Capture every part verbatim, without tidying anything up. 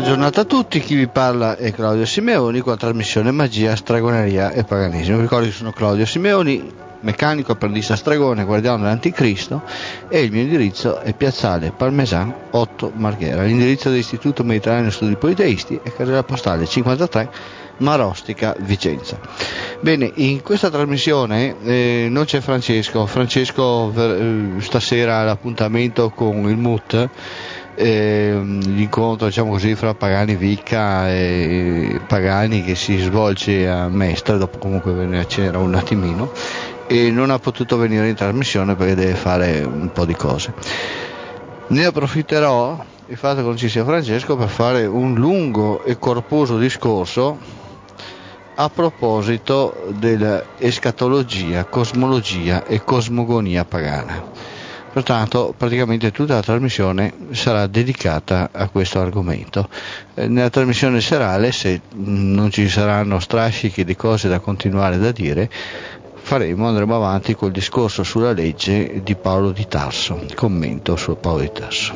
giornata a tutti, chi vi parla è Claudio Simeoni con la trasmissione Magia, Stregoneria e Paganesimo. Vi ricordo che sono Claudio Simeoni, meccanico, apprendista stregone, guardiano dell'anticristo, e il mio indirizzo è Piazzale Parmesan otto Marghera. L'indirizzo dell'Istituto Mediterraneo Studi Politeisti è casella postale cinquantatré Marostica, Vicenza. Bene, in questa trasmissione eh, non c'è Francesco. Francesco eh, stasera ha l'appuntamento con il M U T, eh, l'incontro, diciamo così, fra Pagani Vicca e Pagani, che si svolge a Mestre. Dopo comunque ve ne accennerò un attimino, e non ha potuto venire in trasmissione perché deve fare un po' di cose. Ne approfitterò il fatto che non ci sia Francesco per fare un lungo e corposo discorso a proposito dell'escatologia, cosmologia e cosmogonia pagana. Pertanto praticamente tutta la trasmissione sarà dedicata a questo argomento. Eh, nella trasmissione serale, se non ci saranno strascichi di cose da continuare da dire, faremo, andremo avanti col discorso sulla legge di Paolo di Tarso, commento su Paolo di Tarso.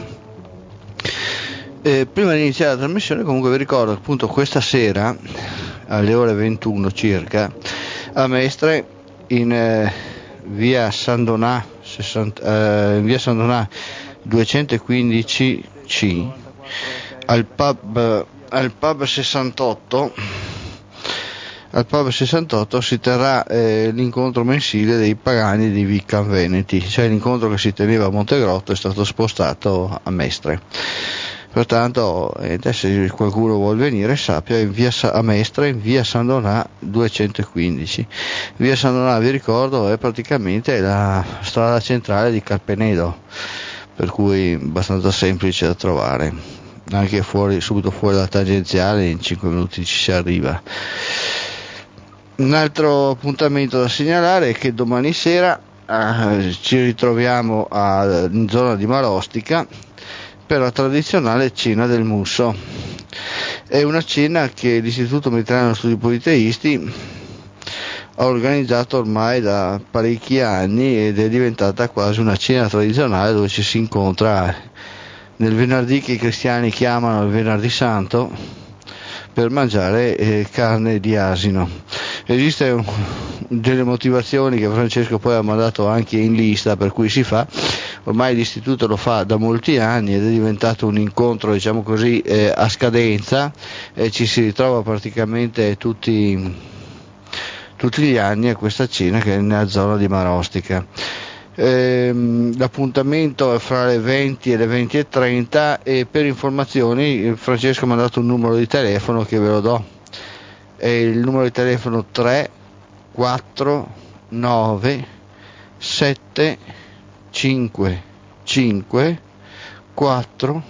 Eh, prima di iniziare la trasmissione, comunque vi ricordo che appunto questa sera alle ore ventuno circa a Mestre, in eh, via San Donà sessanta, eh, via San Donà duecentoquindici C, al pub al pub sessantotto al pub sessantotto si terrà eh, l'incontro mensile dei Pagani di Vicca Veneti, cioè l'incontro che si teneva a Montegrotto è stato spostato a Mestre. Pertanto, eh, se qualcuno vuol venire, sappia, in via Sa- a Mestre, in via San Donà duecentoquindici. Via San Donà, vi ricordo, è praticamente la strada centrale di Carpenedo, per cui abbastanza semplice da trovare, anche fuori, subito fuori dalla tangenziale, in cinque minuti ci si arriva. Un altro appuntamento da segnalare è che domani sera eh, ci ritroviamo a, in zona di Marostica per la tradizionale cena del Musso. È una cena che l'Istituto Mediterraneo Studi Politeisti ha organizzato ormai da parecchi anni ed è diventata quasi una cena tradizionale dove ci si incontra nel venerdì che i cristiani chiamano il venerdì santo per mangiare eh, carne di asino. Esiste un, delle motivazioni che Francesco poi ha mandato anche in lista per cui si fa. Ormai l'istituto lo fa da molti anni ed è diventato un incontro, diciamo così, eh, a scadenza, e ci si ritrova praticamente tutti, tutti gli anni a questa cena che è nella zona di Marostica. Ehm, l'appuntamento è fra le venti e le venti e trenta, e per informazioni Francesco mi ha dato un numero di telefono che ve lo do. È il numero di telefono tre quattro nove sette cinque cinque quattro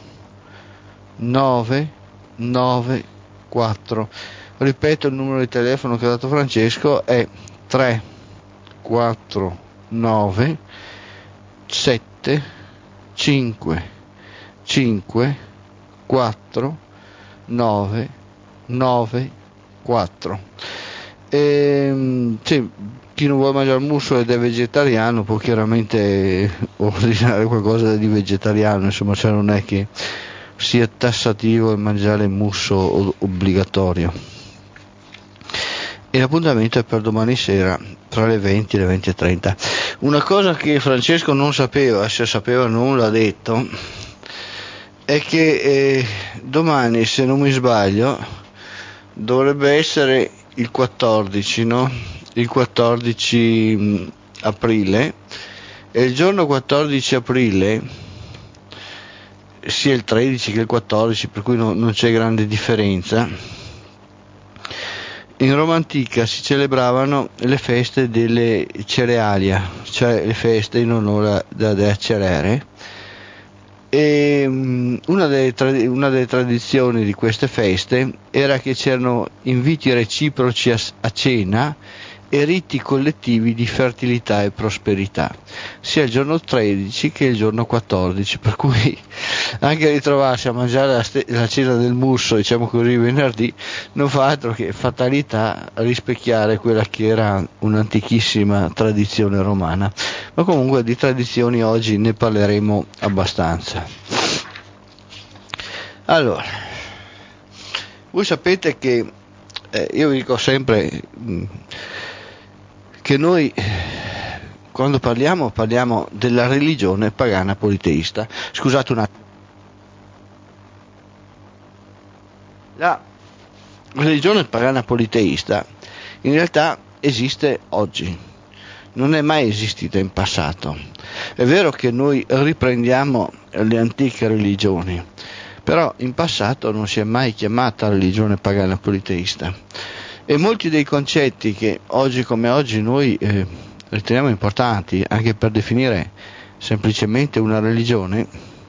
nove nove quattro. Ripeto, il numero di telefono che ha dato Francesco è tre quattro nove sette cinque cinque quattro nove nove quattro. E, sì, chi non vuole mangiare musso ed è vegetariano può chiaramente ordinare qualcosa di vegetariano, insomma, cioè non è che sia tassativo il mangiare musso obbligatorio. E l'appuntamento è per domani sera tra le venti e le venti e trenta. Una cosa che Francesco non sapeva, se sapeva non l'ha detto, è che eh, domani, se non mi sbaglio, dovrebbe essere il quattordici, no? Il quattordici aprile, e il giorno quattordici aprile, sia il tredici che il quattordici, per cui no, non c'è grande differenza, in Roma antica si celebravano le feste delle cerealia, cioè le feste in onore della dea Cerere. E una delle, trad- una delle tradizioni di queste feste era che c'erano inviti reciproci a, a cena e riti collettivi di fertilità e prosperità, sia il giorno tredici che il giorno quattordici, per cui anche ritrovarsi a mangiare la, st- la cena del musso, diciamo così, venerdì, non fa altro che fatalità rispecchiare quella che era un'antichissima tradizione romana. Ma comunque di tradizioni oggi ne parleremo abbastanza. Allora, Voi sapete che eh, io vi dico sempre mh, che noi quando parliamo parliamo della religione pagana politeista. Scusate un attimo. La religione pagana politeista in realtà esiste oggi, non è mai esistita in passato. È vero che noi riprendiamo le antiche religioni, però in passato non si è mai chiamata religione pagana politeista, e molti dei concetti che oggi come oggi noi eh, riteniamo importanti anche per definire semplicemente una religione,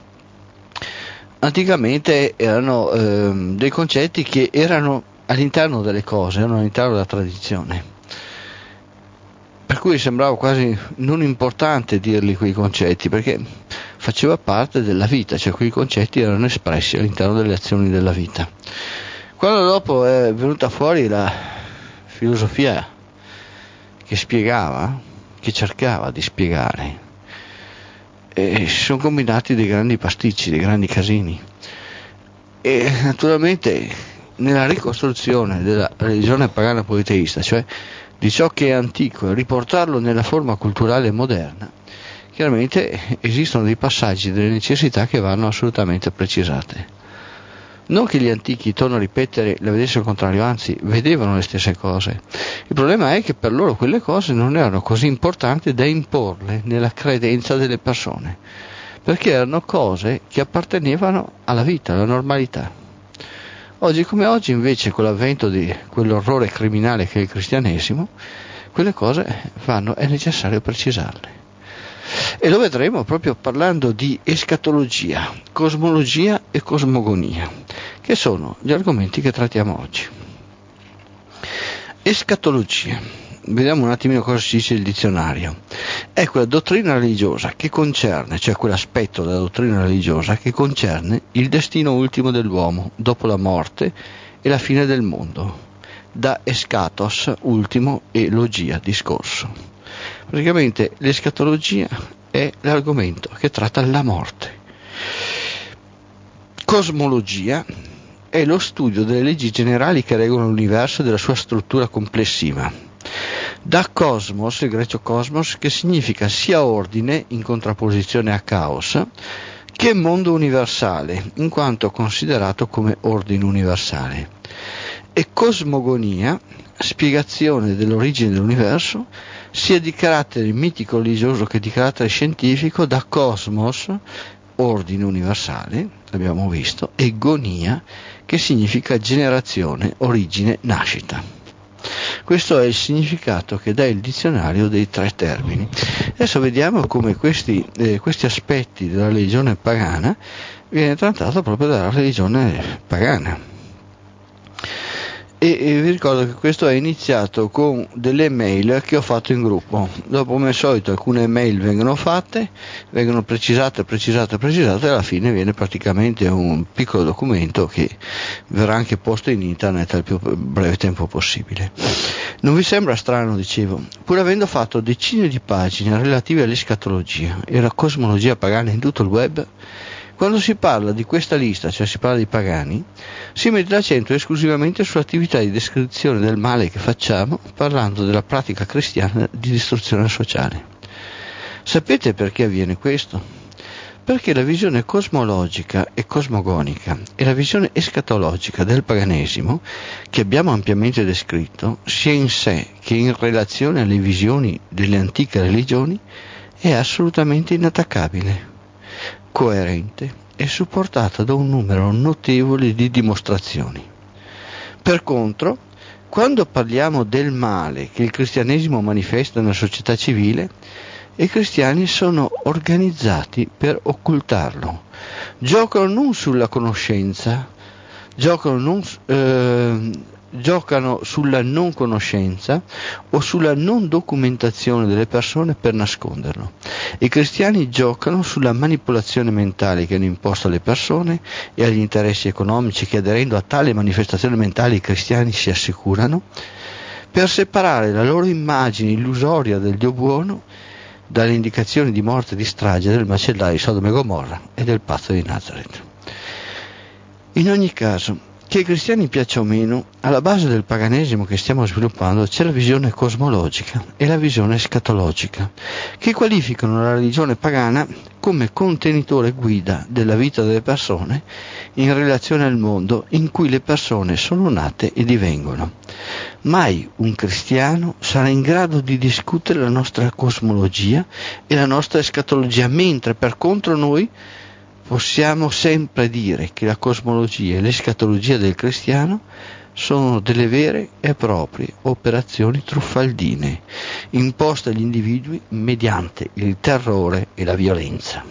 anticamente erano eh, dei concetti che erano all'interno delle cose, erano all'interno della tradizione, per cui sembrava quasi non importante dirli quei concetti, perché faceva parte della vita, cioè quei concetti erano espressi all'interno delle azioni della vita. Quando dopo è venuta fuori la filosofia che spiegava, che cercava di spiegare, e si sono combinati dei grandi pasticci, dei grandi casini, e naturalmente nella ricostruzione della religione pagana politeista, cioè di ciò che è antico, e riportarlo nella forma culturale moderna, chiaramente esistono dei passaggi, delle necessità che vanno assolutamente precisate. Non che gli antichi, torno a ripetere, le vedessero al contrario, anzi vedevano le stesse cose. Il problema è che per loro quelle cose non erano così importanti da imporle nella credenza delle persone, perché erano cose che appartenevano alla vita, alla normalità. Oggi come oggi invece, con l'avvento di quell'orrore criminale che è il cristianesimo, quelle cose vanno, è necessario precisarle. E lo vedremo proprio parlando di escatologia, cosmologia e cosmogonia, che sono gli argomenti che trattiamo oggi. Escatologia, vediamo un attimino cosa ci dice il dizionario. È quella dottrina religiosa che concerne, cioè quell'aspetto della dottrina religiosa che concerne il destino ultimo dell'uomo dopo la morte e la fine del mondo, da eschatos, ultimo, e logia, discorso. Praticamente l'escatologia è l'argomento che tratta la morte. Cosmologia è lo studio delle leggi generali che regolano l'universo e della sua struttura complessiva. Da cosmos, il greco cosmos, che significa sia ordine in contrapposizione a caos, che mondo universale, in quanto considerato come ordine universale. E cosmogonia, spiegazione dell'origine dell'universo, sia di carattere mitico-religioso che di carattere scientifico, da cosmos, ordine universale, abbiamo visto, e gonia, che significa generazione, origine, nascita. Questo è il significato che dà il dizionario dei tre termini. Adesso vediamo come questi, eh, questi aspetti della religione pagana viene trattato proprio dalla religione pagana. E, e vi ricordo che questo è iniziato con delle mail che ho fatto in gruppo. Dopo, come al solito, alcune mail vengono fatte, vengono precisate, precisate, precisate, e alla fine viene praticamente un piccolo documento che verrà anche posto in internet al più breve tempo possibile. Non vi sembra strano, dicevo, pur avendo fatto decine di pagine relative all'escatologia e alla cosmologia pagana in tutto il web, quando si parla di questa lista, cioè si parla di pagani, si mette l'accento esclusivamente sull'attività di descrizione del male che facciamo, parlando della pratica cristiana di distruzione sociale. Sapete perché avviene questo? Perché la visione cosmologica e cosmogonica e la visione escatologica del paganesimo, che abbiamo ampiamente descritto, sia in sé che in relazione alle visioni delle antiche religioni, è assolutamente inattaccabile, coerente e supportata da un numero notevole di dimostrazioni. Per contro, quando parliamo del male che il cristianesimo manifesta nella società civile, i cristiani sono organizzati per occultarlo, giocano non sulla conoscenza, giocano non, eh, giocano sulla non conoscenza o sulla non documentazione delle persone per nasconderlo. I cristiani giocano sulla manipolazione mentale che hanno imposto alle persone e agli interessi economici che, aderendo a tale manifestazione mentale, i cristiani si assicurano, per separare la loro immagine illusoria del Dio buono dalle indicazioni di morte e di strage del macellaio di Sodoma e Gomorra e del pazzo di Nazareth. In ogni caso, Che ai cristiani piaccia o meno, alla base del paganesimo che stiamo sviluppando c'è la visione cosmologica e la visione escatologica, che qualificano la religione pagana come contenitore guida della vita delle persone in relazione al mondo in cui le persone sono nate e divengono. Mai un cristiano sarà in grado di discutere la nostra cosmologia e la nostra escatologia, mentre per contro noi possiamo sempre dire che la cosmologia e l'escatologia del cristiano sono delle vere e proprie operazioni truffaldine, imposte agli individui mediante il terrore e la violenza.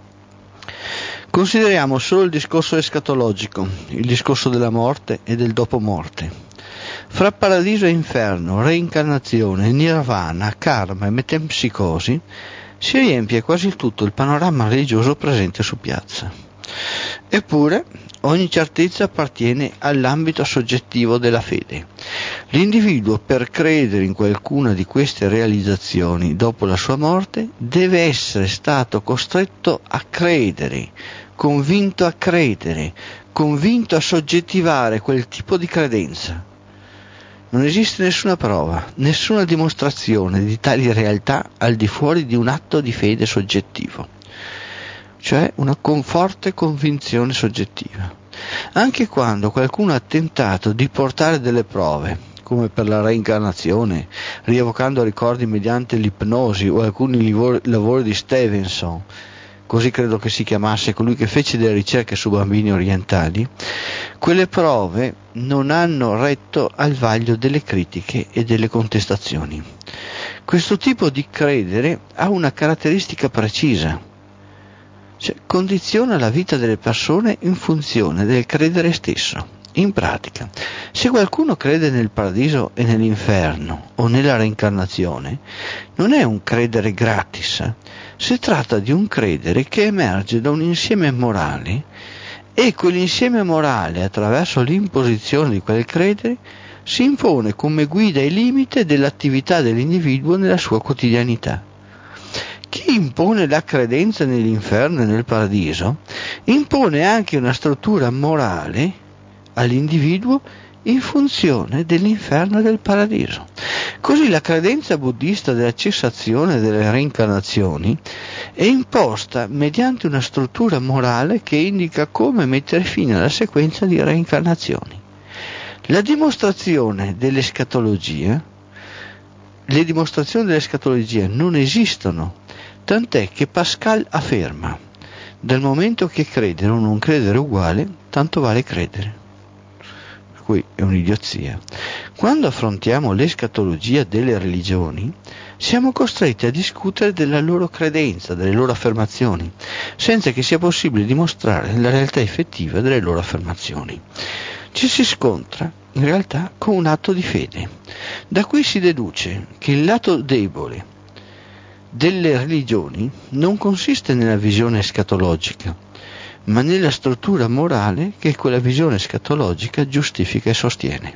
Consideriamo solo il discorso escatologico, il discorso della morte e del dopo morte. Fra paradiso e inferno, reincarnazione, nirvana, karma e metempsicosi, si riempie quasi tutto il panorama religioso presente su piazza. Eppure, ogni certezza appartiene all'ambito soggettivo della fede. L'individuo, per credere in qualcuna di queste realizzazioni dopo la sua morte, deve essere stato costretto a credere, convinto a credere, convinto a soggettivare quel tipo di credenza. Non esiste nessuna prova, nessuna dimostrazione di tali realtà al di fuori di un atto di fede soggettivo, cioè una con forte convinzione soggettiva. Anche quando qualcuno ha tentato di portare delle prove, come per la reincarnazione, rievocando ricordi mediante l'ipnosi o alcuni lavori di Stevenson, così credo che si chiamasse colui che fece delle ricerche su bambini orientali, quelle prove non hanno retto al vaglio delle critiche e delle contestazioni. Questo tipo di credere ha una caratteristica precisa, cioè condiziona la vita delle persone in funzione del credere stesso. In pratica, se qualcuno crede nel paradiso e nell'inferno o nella reincarnazione, non è un credere gratis, si tratta di un credere che emerge da un insieme morale e quell'insieme morale, attraverso l'imposizione di quel credere, si impone come guida e limite dell'attività dell'individuo nella sua quotidianità. Chi impone la credenza nell'inferno e nel paradiso impone anche una struttura morale all'individuo in funzione dell'inferno e del paradiso. Così la credenza buddista della cessazione delle reincarnazioni è imposta mediante una struttura morale che indica come mettere fine alla sequenza di reincarnazioni. La dimostrazione dell'escatologia, le dimostrazioni dell'escatologia non esistono, tant'è che Pascal afferma: dal momento che credere o non credere è uguale, tanto vale credere. Qui è un'idiozia. Quando affrontiamo l'escatologia delle religioni, siamo costretti a discutere della loro credenza, delle loro affermazioni, senza che sia possibile dimostrare la realtà effettiva delle loro affermazioni. Ci si scontra, in realtà, con un atto di fede. Da qui si deduce che il lato debole delle religioni non consiste nella visione escatologica, ma nella struttura morale che quella visione escatologica giustifica e sostiene.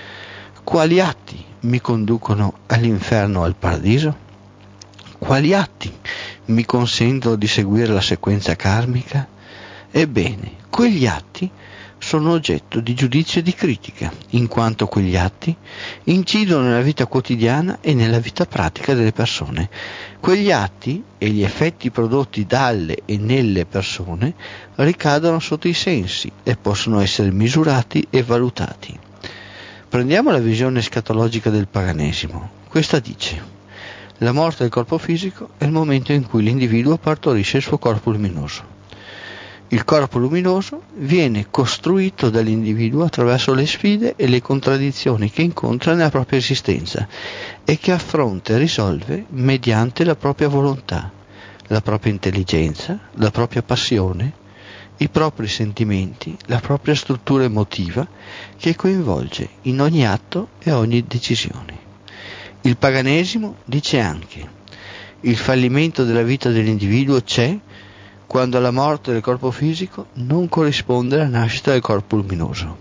Quali atti mi conducono all'inferno o al paradiso? Quali atti mi consentono di seguire la sequenza karmica? Ebbene, quegli atti sono oggetto di giudizio e di critica, in quanto quegli atti incidono nella vita quotidiana e nella vita pratica delle persone. Quegli atti e gli effetti prodotti dalle e nelle persone ricadono sotto i sensi e possono essere misurati e valutati. Prendiamo la visione escatologica del paganesimo. Questa dice: la morte del corpo fisico è il momento in cui l'individuo partorisce il suo corpo luminoso. Il corpo luminoso viene costruito dall'individuo attraverso le sfide e le contraddizioni che incontra nella propria esistenza e che affronta e risolve mediante la propria volontà, la propria intelligenza, la propria passione, i propri sentimenti, la propria struttura emotiva che coinvolge in ogni atto e ogni decisione. Il paganesimo dice anche: il fallimento della vita dell'individuo c'è quando alla morte del corpo fisico non corrisponde la nascita del corpo luminoso.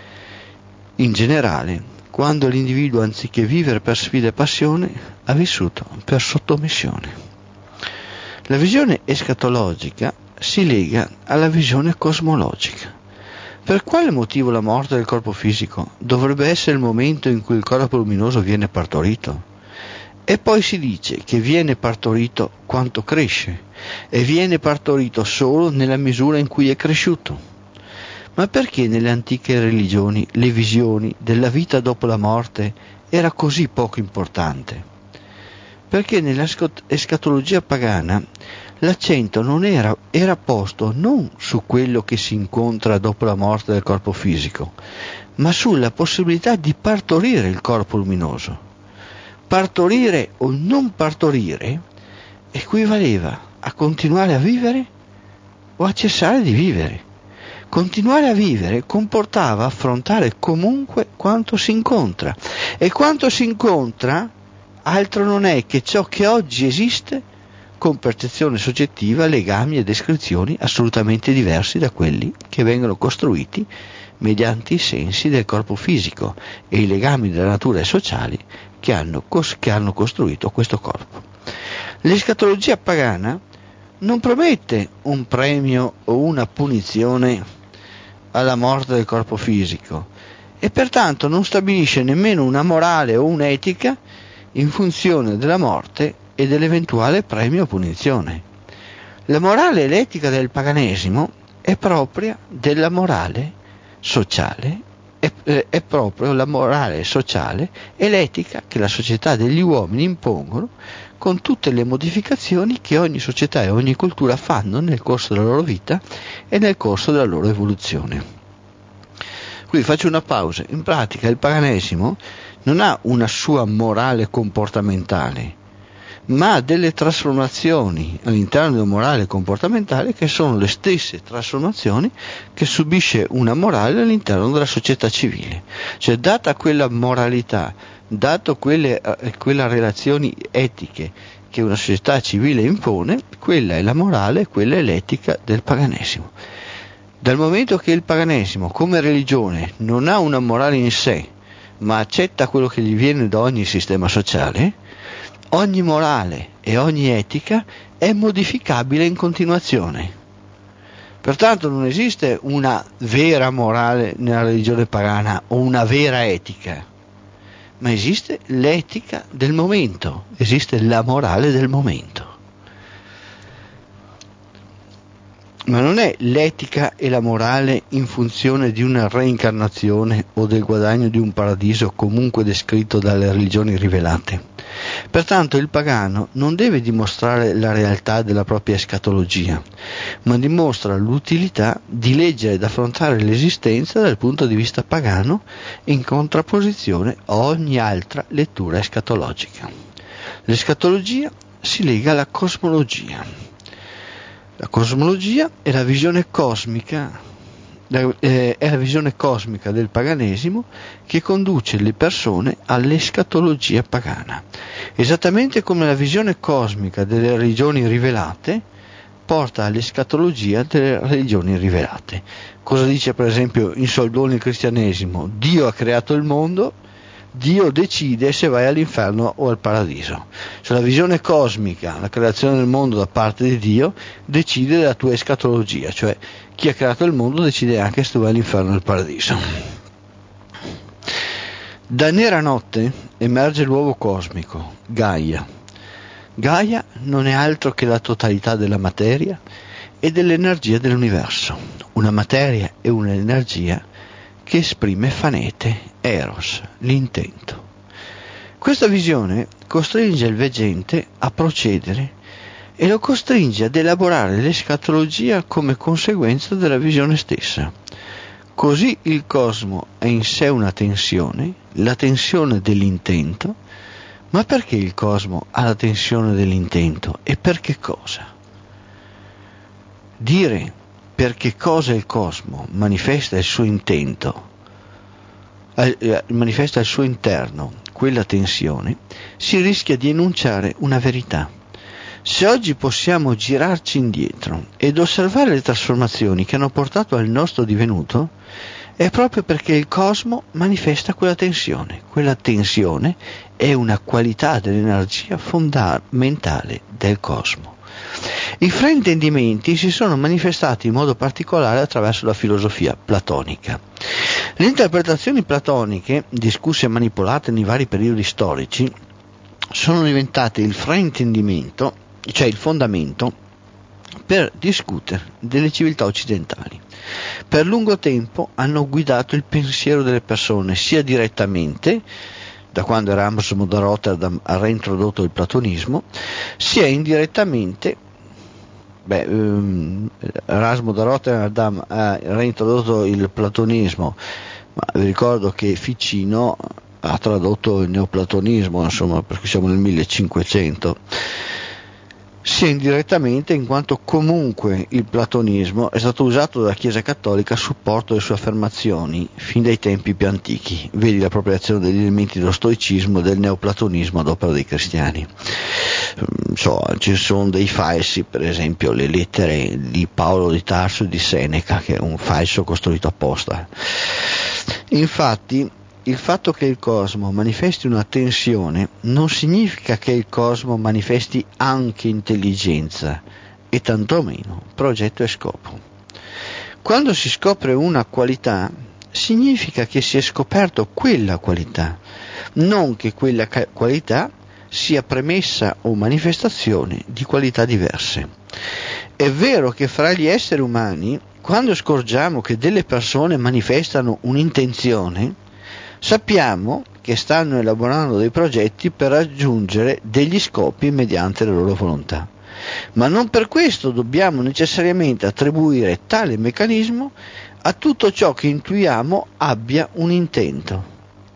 In generale, quando l'individuo, anziché vivere per sfida e passione, ha vissuto per sottomissione. La visione escatologica si lega alla visione cosmologica. Per quale motivo la morte del corpo fisico dovrebbe essere il momento in cui il corpo luminoso viene partorito? E poi si dice che viene partorito quanto cresce, e viene partorito solo nella misura in cui è cresciuto. Ma perché nelle antiche religioni le visioni della vita dopo la morte era così poco importante? Perché nella escatologia pagana l'accento non era, era posto non su quello che si incontra dopo la morte del corpo fisico, ma sulla possibilità di partorire il corpo luminoso. Partorire o non partorire equivaleva a continuare a vivere o a cessare di vivere. Continuare a vivere comportava affrontare comunque quanto si incontra, e quanto si incontra altro non è che ciò che oggi esiste con percezione soggettiva, legami e descrizioni assolutamente diversi da quelli che vengono costruiti mediante i sensi del corpo fisico e i legami della natura e sociali che hanno, cos- che hanno costruito questo corpo. L'escatologia pagana non promette un premio o una punizione alla morte del corpo fisico e pertanto non stabilisce nemmeno una morale o un'etica in funzione della morte e dell'eventuale premio o punizione. La morale e l'etica del paganesimo è propria della morale sociale, è, è proprio la morale sociale e l'etica che la società degli uomini impongono, con tutte le modificazioni che ogni società e ogni cultura fanno nel corso della loro vita e nel corso della loro evoluzione. Qui faccio una pausa. In pratica il paganesimo non ha una sua morale comportamentale, ma ha delle trasformazioni all'interno della morale comportamentale che sono le stesse trasformazioni che subisce una morale all'interno della società civile. Cioè, data quella moralità, dato quelle, quelle relazioni etiche che una società civile impone, quella è la morale, quella è l'etica del paganesimo. Dal momento che il paganesimo come religione non ha una morale in sé, ma accetta quello che gli viene da ogni sistema sociale, ogni morale e ogni etica è modificabile in continuazione. Pertanto non esiste una vera morale nella religione pagana o una vera etica, ma esiste l'etica del momento, esiste la morale del momento. Ma non è l'etica e la morale in funzione di una reincarnazione o del guadagno di un paradiso comunque descritto dalle religioni rivelate. Pertanto il pagano non deve dimostrare la realtà della propria escatologia, ma dimostra l'utilità di leggere ed affrontare l'esistenza dal punto di vista pagano in contrapposizione a ogni altra lettura escatologica. L'escatologia si lega alla cosmologia. La cosmologia è la visione cosmica, è la visione cosmica del paganesimo che conduce le persone all'escatologia pagana, esattamente come la visione cosmica delle religioni rivelate porta all'escatologia delle religioni rivelate. Cosa dice per esempio in soldoni il cristianesimo? Dio ha creato il mondo, Dio decide se vai all'inferno o al paradiso. Cioè la visione cosmica, la creazione del mondo da parte di Dio, decide della tua escatologia, cioè chi ha creato il mondo decide anche se tu vai all'inferno o al paradiso. Da nera notte emerge l'uovo cosmico, Gaia. Gaia non è altro che la totalità della materia e dell'energia dell'universo, una materia e un'energia che esprime Fanete, Eros, l'intento. Questa visione costringe il veggente a procedere e lo costringe ad elaborare l'escatologia come conseguenza della visione stessa. Così il cosmo è in sé una tensione, la tensione dell'intento. Ma perché il cosmo ha la tensione dell'intento e per che cosa? Dire per che cosa il cosmo manifesta il suo intento, eh, manifesta al suo interno quella tensione, si rischia di enunciare una verità. Se oggi possiamo girarci indietro ed osservare le trasformazioni che hanno portato al nostro divenuto, è proprio perché il cosmo manifesta quella tensione. Quella tensione è una qualità dell'energia fondamentale del cosmo. I fraintendimenti si sono manifestati in modo particolare attraverso la filosofia platonica. Le interpretazioni platoniche, discusse e manipolate nei vari periodi storici, sono diventate il fraintendimento, cioè il fondamento, per discutere delle civiltà occidentali. Per lungo tempo hanno guidato il pensiero delle persone, sia direttamente, da quando Erasmo da Rotterdam ha reintrodotto il platonismo, sia indirettamente. Beh, um, Erasmo da Rotterdam ha reintrodotto il platonismo, ma vi ricordo che Ficino ha tradotto il neoplatonismo, insomma, perché siamo nel millecinquecento, sia indirettamente in quanto comunque il platonismo è stato usato dalla Chiesa Cattolica a supporto delle sue affermazioni fin dai tempi più antichi, vedi l'appropriazione degli elementi dello stoicismo e del neoplatonismo ad opera dei cristiani. So, ci sono dei falsi, per esempio le lettere di Paolo di Tarso e di Seneca, che è un falso costruito apposta. Infatti il fatto che il cosmo manifesti una tensione non significa che il cosmo manifesti anche intelligenza e tantomeno progetto e scopo. Quando si scopre una qualità, significa che si è scoperto quella qualità, non che quella ca- qualità sia premessa o manifestazione di qualità diverse. È vero che fra gli esseri umani, quando scorgiamo che delle persone manifestano un'intenzione, sappiamo che stanno elaborando dei progetti per raggiungere degli scopi mediante la loro volontà, ma non per questo dobbiamo necessariamente attribuire tale meccanismo a tutto ciò che intuiamo abbia un intento.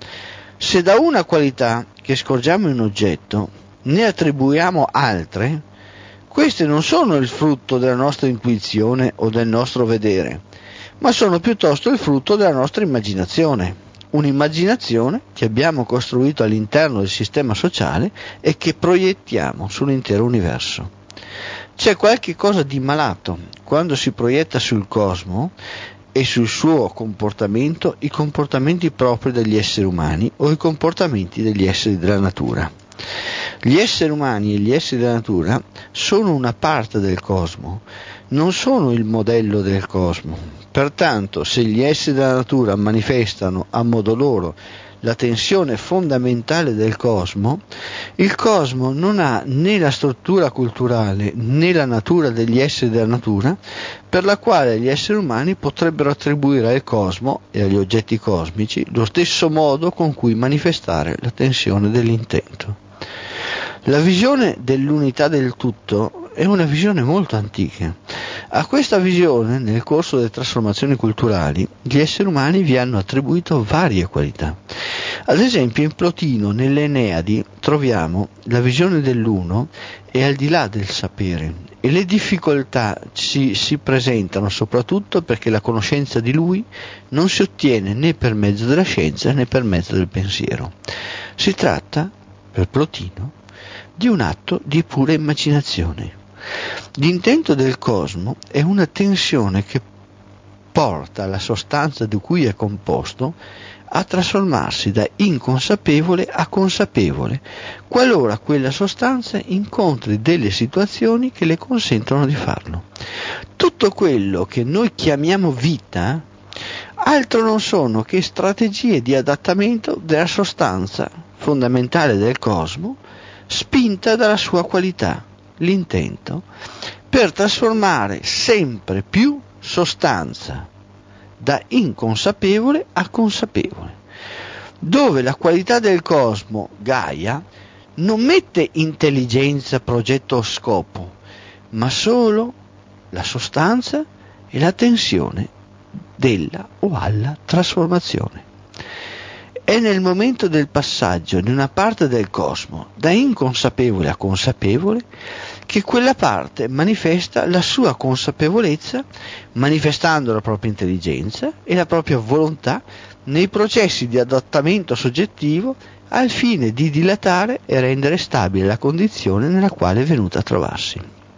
Se da una qualità che scorgiamo in un oggetto ne attribuiamo altre, queste non sono il frutto della nostra intuizione o del nostro vedere, ma sono piuttosto il frutto della nostra immaginazione. Un'immaginazione che abbiamo costruito all'interno del sistema sociale e che proiettiamo sull'intero universo. C'è qualche cosa di malato quando si proietta sul cosmo e sul suo comportamento i comportamenti propri degli esseri umani o i comportamenti degli esseri della natura. Gli esseri umani e gli esseri della natura sono una parte del cosmo, non sono il modello del cosmo. Pertanto, se gli esseri della natura manifestano a modo loro la tensione fondamentale del cosmo, il cosmo non ha né la struttura culturale né la natura degli esseri della natura per la quale gli esseri umani potrebbero attribuire al cosmo e agli oggetti cosmici lo stesso modo con cui manifestare la tensione dell'intento. La visione dell'unità del tutto è una visione molto antica. A questa visione, nel corso delle trasformazioni culturali, gli esseri umani vi hanno attribuito varie qualità. Ad esempio, in Plotino, nelle Eneadi, troviamo la visione dell'uno è al di là del sapere, e le difficoltà si, si presentano soprattutto perché la conoscenza di lui non si ottiene né per mezzo della scienza né per mezzo del pensiero. Si tratta, per Plotino, di un atto di pura immaginazione. L'intento del cosmo è una tensione che porta la sostanza di cui è composto a trasformarsi da inconsapevole a consapevole, qualora quella sostanza incontri delle situazioni che le consentono di farlo. Tutto quello che noi chiamiamo vita altro non sono che strategie di adattamento della sostanza fondamentale del cosmo, spinta dalla sua qualità, l'intento, per trasformare sempre più sostanza da inconsapevole a consapevole, dove la qualità del cosmo, Gaia, non mette intelligenza, progetto o scopo, ma solo la sostanza e la tensione della o alla trasformazione. È nel momento del passaggio di una parte del cosmo da inconsapevole a consapevole che quella parte manifesta la sua consapevolezza, manifestando la propria intelligenza e la propria volontà nei processi di adattamento soggettivo al fine di dilatare e rendere stabile la condizione nella quale è venuta a trovarsi.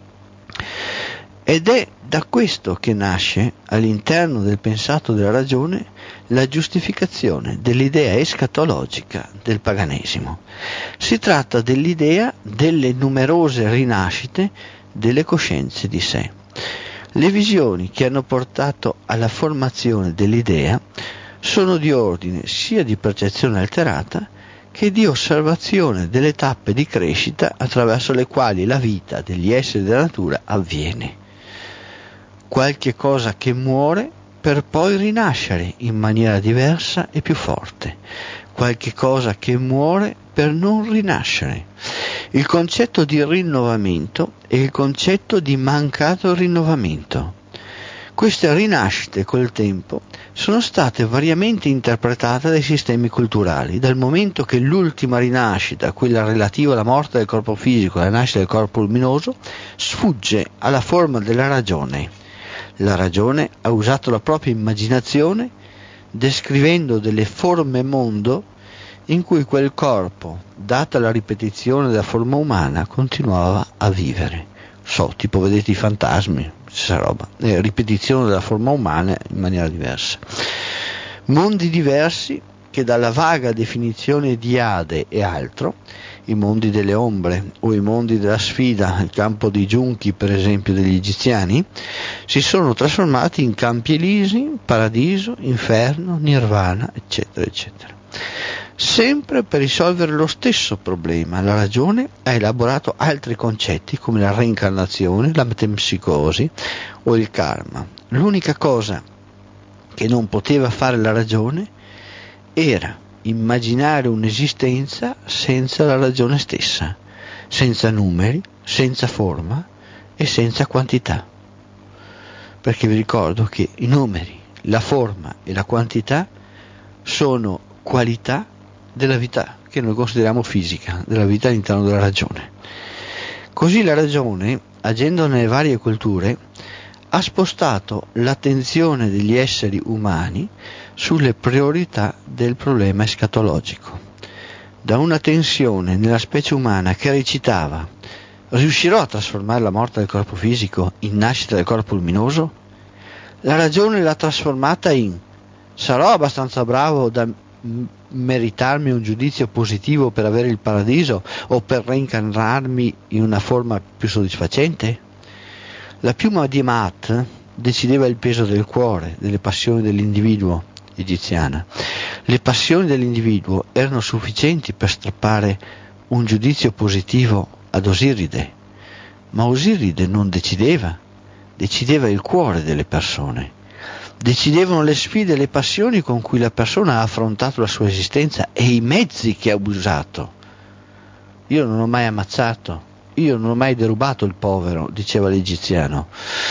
Ed è da questo che nasce, all'interno del pensato della ragione, la giustificazione dell'idea escatologica del paganesimo. Si tratta dell'idea delle numerose rinascite delle coscienze di sé. Le visioni che hanno portato alla formazione dell'idea sono di ordine sia di percezione alterata che di osservazione delle tappe di crescita attraverso le quali la vita degli esseri della natura avviene. Qualche cosa che muore per poi rinascere in maniera diversa e più forte, qualche cosa che muore per non rinascere. Il concetto di rinnovamento e il concetto di mancato rinnovamento. Queste rinascite col tempo sono state variamente interpretate dai sistemi culturali, dal momento che l'ultima rinascita, quella relativa alla morte del corpo fisico e alla nascita del corpo luminoso, sfugge alla forma della ragione. La ragione ha usato la propria immaginazione descrivendo delle forme mondo in cui quel corpo, data la ripetizione della forma umana, continuava a vivere. So, tipo vedete i fantasmi, stessa roba, eh, ripetizione della forma umana in maniera diversa. Mondi diversi che dalla vaga definizione di Ade e altro, i mondi delle ombre o i mondi della sfida, il campo dei giunchi per esempio degli egiziani, si sono trasformati in campi elisi, paradiso, inferno, nirvana, eccetera, eccetera. Sempre per risolvere lo stesso problema, la ragione ha elaborato altri concetti come la reincarnazione, la metempsicosi o il karma. L'unica cosa che non poteva fare la ragione era immaginare un'esistenza senza la ragione stessa, senza numeri, senza forma e senza quantità. Perché vi ricordo che i numeri, la forma e la quantità sono qualità della vita che noi consideriamo fisica, della vita all'interno della ragione. Così la ragione, agendo nelle varie culture, ha spostato l'attenzione degli esseri umani sulle priorità del problema escatologico. Da una tensione nella specie umana che recitava: riuscirò a trasformare la morte del corpo fisico in nascita del corpo luminoso? La ragione l'ha trasformata in: sarò abbastanza bravo da meritarmi un giudizio positivo per avere il paradiso o per reincarnarmi in una forma più soddisfacente? La piuma di Maat decideva il peso del cuore, delle passioni dell'individuo egiziana. Le passioni dell'individuo erano sufficienti per strappare un giudizio positivo ad Osiride, ma Osiride non decideva, decideva il cuore delle persone. Decidevano le sfide e le passioni con cui la persona ha affrontato la sua esistenza e i mezzi che ha usato. Io non ho mai ammazzato, io non ho mai derubato il povero, diceva l'egiziano.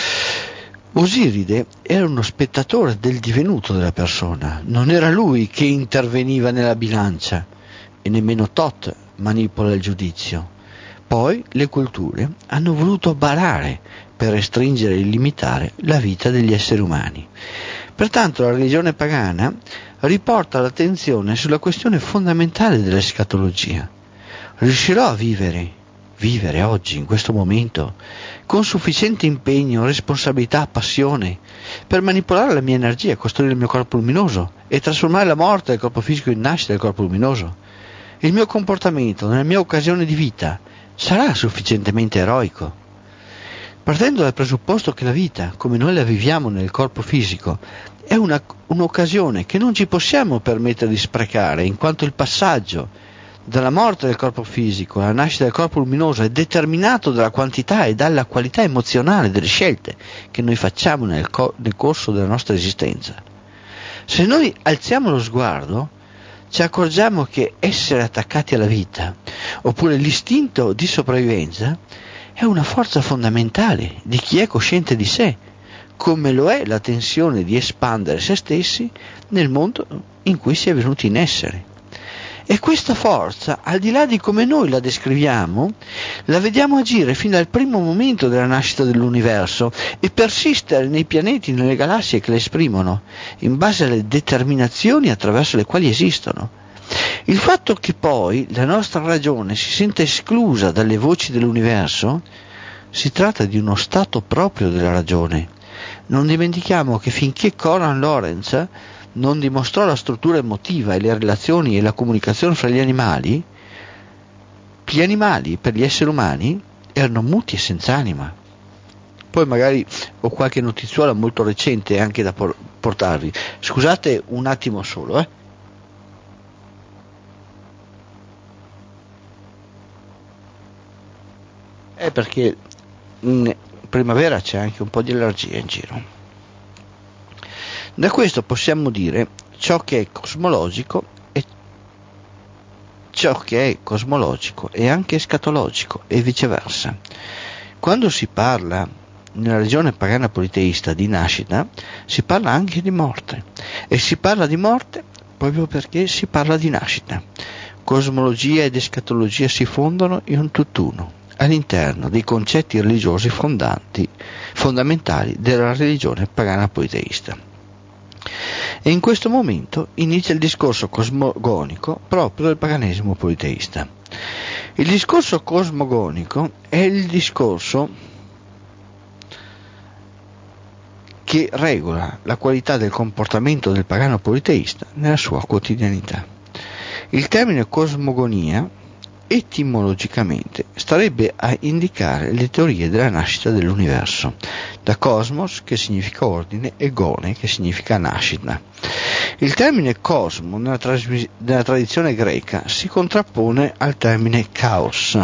Osiride era uno spettatore del divenuto della persona, non era lui che interveniva nella bilancia e nemmeno Thoth manipola il giudizio. Poi le culture hanno voluto barare per restringere e limitare la vita degli esseri umani. Pertanto la religione pagana riporta l'attenzione sulla questione fondamentale dell'escatologia. Riuscirò a vivere, vivere oggi, in questo momento, con sufficiente impegno, responsabilità, passione, per manipolare la mia energia, costruire il mio corpo luminoso e trasformare la morte del corpo fisico in nascita del corpo luminoso? Il mio comportamento nella mia occasione di vita sarà sufficientemente eroico? Partendo dal presupposto che la vita, come noi la viviamo nel corpo fisico, è una, un'occasione che non ci possiamo permettere di sprecare, in quanto il passaggio dalla morte del corpo fisico alla nascita del corpo luminoso è determinato dalla quantità e dalla qualità emozionale delle scelte che noi facciamo nel, co- nel corso della nostra esistenza. Se noi alziamo lo sguardo, ci accorgiamo che essere attaccati alla vita, oppure l'istinto di sopravvivenza, è una forza fondamentale di chi è cosciente di sé, come lo è la tensione di espandere se stessi nel mondo in cui si è venuti in essere. E questa forza, al di là di come noi la descriviamo, la vediamo agire fin dal primo momento della nascita dell'universo e persistere nei pianeti, nelle galassie che la esprimono, in base alle determinazioni attraverso le quali esistono. Il fatto che poi la nostra ragione si senta esclusa dalle voci dell'universo, si tratta di uno stato proprio della ragione. Non dimentichiamo che finché Conrad Lorenz non dimostrò la struttura emotiva e le relazioni e la comunicazione fra gli animali, gli animali per gli esseri umani erano muti e senza anima. Poi magari ho qualche notizuola molto recente anche da por- portarvi. Scusate un attimo solo, eh. È perché in primavera c'è anche un po' di allergia in giro. Da questo possiamo dire ciò che è cosmologico e ciò che è cosmologico è anche escatologico e viceversa. Quando si parla nella regione pagana politeista di nascita, si parla anche di morte, e si parla di morte proprio perché si parla di nascita. Cosmologia ed escatologia si fondono in un tutt'uno all'interno dei concetti religiosi fondanti, fondamentali della religione pagana politeista. E in questo momento inizia il discorso cosmogonico proprio del paganesimo politeista. Il discorso cosmogonico è il discorso che regola la qualità del comportamento del pagano politeista nella sua quotidianità. Il termine cosmogonia etimologicamente starebbe a indicare le teorie della nascita dell'universo, da cosmos che significa ordine e gone che significa nascita. Il termine cosmo nella, trasmis- nella tradizione greca si contrappone al termine caos.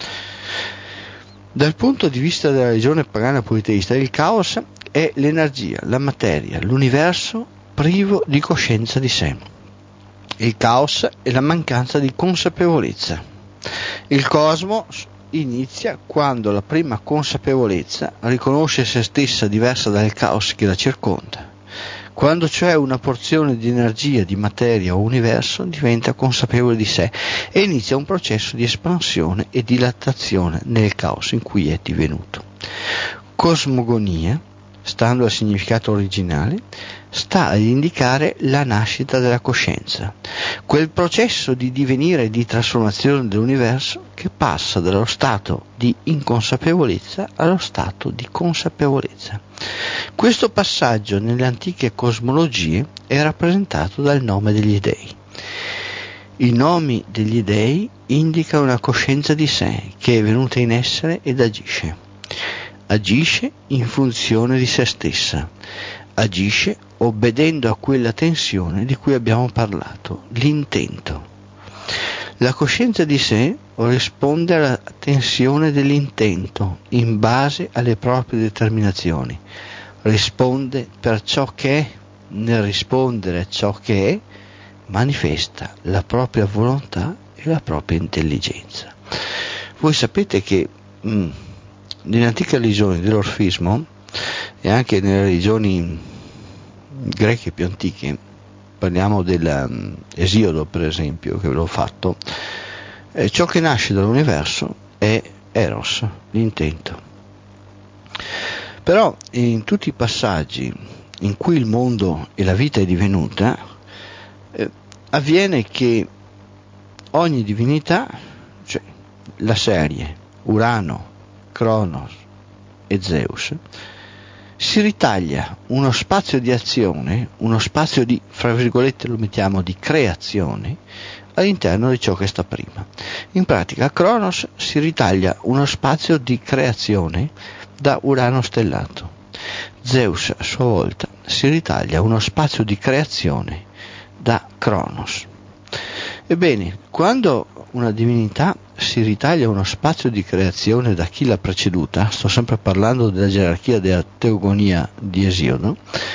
Dal punto di vista della religione pagana politeista, il caos è l'energia, la materia, l'universo privo di coscienza di sé. Il caos è la mancanza di consapevolezza. Il cosmos inizia quando la prima consapevolezza riconosce se stessa diversa dal caos che la circonda, quando cioè una porzione di energia, di materia o universo diventa consapevole di sé e inizia un processo di espansione e dilatazione nel caos in cui è divenuto. Cosmogonia, stando al significato originale, sta ad indicare la nascita della coscienza, quel processo di divenire e di trasformazione dell'universo che passa dallo stato di inconsapevolezza allo stato di consapevolezza. Questo passaggio nelle antiche cosmologie è rappresentato dal nome degli dei. I nomi degli dei indicano una coscienza di sé che è venuta in essere ed agisce. Agisce in funzione di se stessa, agisce obbedendo a quella tensione di cui abbiamo parlato, l'intento. La coscienza di sé risponde alla tensione dell'intento in base alle proprie determinazioni, risponde per ciò che è, nel rispondere a ciò che è, manifesta la propria volontà e la propria intelligenza. Voi sapete che mh, nelle antiche religioni dell'orfismo e anche nelle religioni greche più antiche, parliamo dell'Esiodo per esempio, che ve l'ho fatto, eh, ciò che nasce dall'universo è Eros, l'intento. Però in tutti i passaggi in cui il mondo e la vita è divenuta, eh, avviene che ogni divinità, cioè la serie Urano, Cronos e Zeus, si ritaglia uno spazio di azione, uno spazio di, fra virgolette lo mettiamo, di creazione all'interno di ciò che sta prima. In pratica Cronos si ritaglia uno spazio di creazione da Urano stellato. Zeus a sua volta si ritaglia uno spazio di creazione da Cronos. Ebbene, quando una divinità si ritaglia uno spazio di creazione da chi l'ha preceduta, sto sempre parlando della gerarchia della teogonia di Esiodo,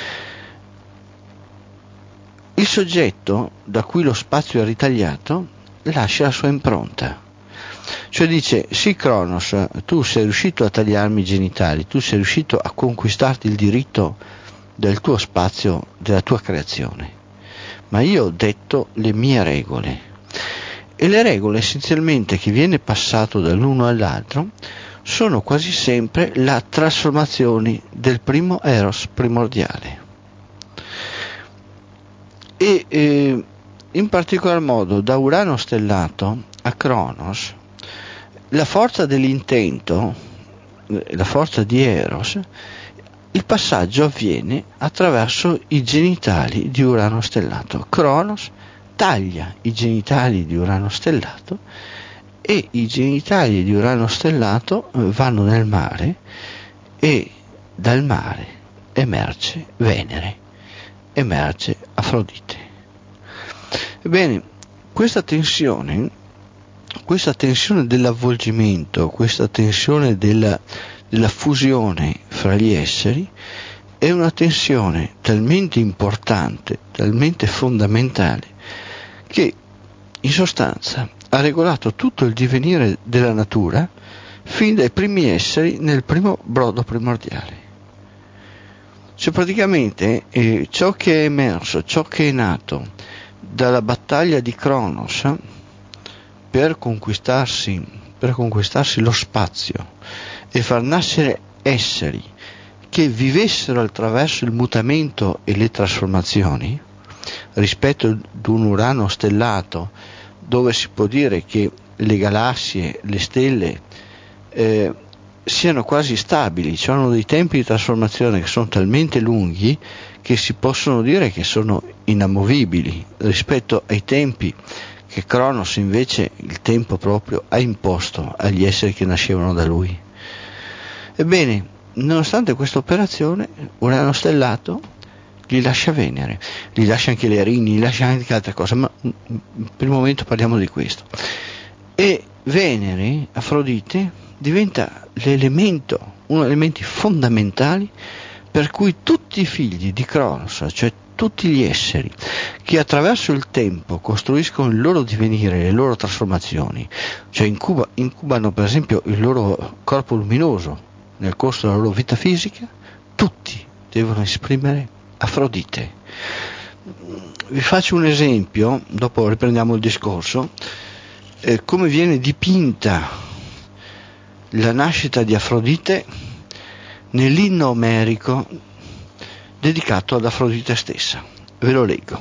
il soggetto da cui lo spazio è ritagliato lascia la sua impronta. Cioè dice: sì Cronos, tu sei riuscito a tagliarmi i genitali, tu sei riuscito a conquistarti il diritto del tuo spazio, della tua creazione, ma io ho detto le mie regole. E le regole essenzialmente che viene passato dall'uno all'altro sono quasi sempre la trasformazione del primo eros primordiale. E eh, in particolar modo da Urano stellato a Cronos, la forza dell'intento, la forza di Eros, il passaggio avviene attraverso i genitali di Urano stellato. Cronos taglia i genitali di Urano stellato e i genitali di Urano stellato vanno nel mare e dal mare emerge Venere, emerge Afrodite. Ebbene, questa tensione, questa tensione dell'avvolgimento, questa tensione della, della fusione fra gli esseri è una tensione talmente importante, talmente fondamentale, che in sostanza ha regolato tutto il divenire della natura fin dai primi esseri nel primo brodo primordiale. Cioè praticamente eh, ciò che è emerso, ciò che è nato dalla battaglia di Cronos per conquistarsi, per conquistarsi lo spazio e far nascere esseri che vivessero attraverso il mutamento e le trasformazioni, rispetto ad un Urano stellato dove si può dire che le galassie, le stelle eh, siano quasi stabili, cioè hanno dei tempi di trasformazione che sono talmente lunghi che si possono dire che sono inamovibili rispetto ai tempi che Cronos invece, il tempo proprio, ha imposto agli esseri che nascevano da lui. Ebbene, nonostante questa operazione, Urano stellato gli lascia Venere, gli lascia anche le Erini, gli lascia anche altre cose, ma per il momento parliamo di questo. E Venere, Afrodite, diventa l'elemento, uno degli elementi fondamentali per cui tutti i figli di Cronos, cioè tutti gli esseri che attraverso il tempo costruiscono il loro divenire, le loro trasformazioni, cioè incuba, incubano per esempio il loro corpo luminoso nel corso della loro vita fisica, tutti devono esprimere Afrodite. Vi faccio un esempio, dopo riprendiamo il discorso, eh, come viene dipinta la nascita di Afrodite nell'inno omerico dedicato ad Afrodite stessa. Ve lo leggo.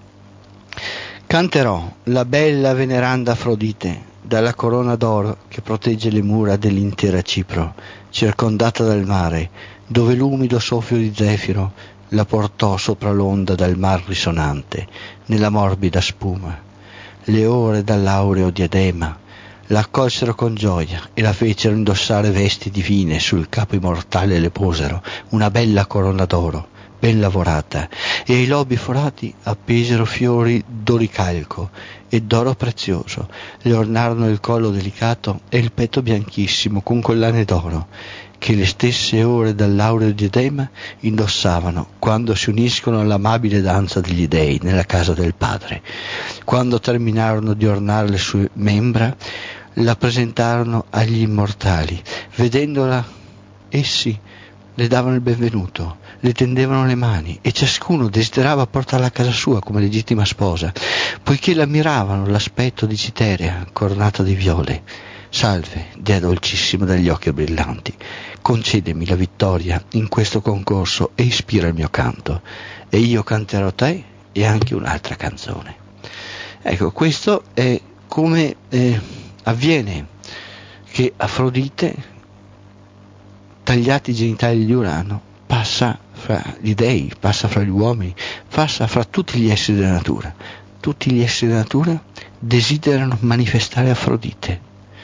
Canterò la bella veneranda Afrodite dalla corona d'oro che protegge le mura dell'intera Cipro, circondata dal mare, dove l'umido soffio di Zefiro la portò sopra l'onda dal mar risonante, nella morbida spuma. Le ore dall'aureo diadema la accolsero con gioia e la fecero indossare vesti divine, sul capo immortale le posero una bella corona d'oro, ben lavorata, e ai lobi forati appesero fiori d'oricalco e d'oro prezioso, le ornarono il collo delicato e il petto bianchissimo con collane d'oro, che le stesse ore dall'aureo diadema indossavano quando si uniscono all'amabile danza degli dei nella casa del Padre. Quando terminarono di ornare le sue membra, la presentarono agli immortali. Vedendola, essi le davano il benvenuto, le tendevano le mani e ciascuno desiderava portarla a casa sua come legittima sposa, poiché l'ammiravano l'aspetto di Citerea coronata di viole. Salve, dea dolcissima dagli occhi brillanti, concedemi la vittoria in questo concorso e ispira il mio canto, e io canterò te e anche un'altra canzone. Ecco, questo è come eh, avviene che Afrodite, tagliati i genitali di Urano, passa fra gli dei, passa fra gli uomini, passa fra tutti gli esseri della natura. Tutti gli esseri della natura desiderano manifestare Afrodite.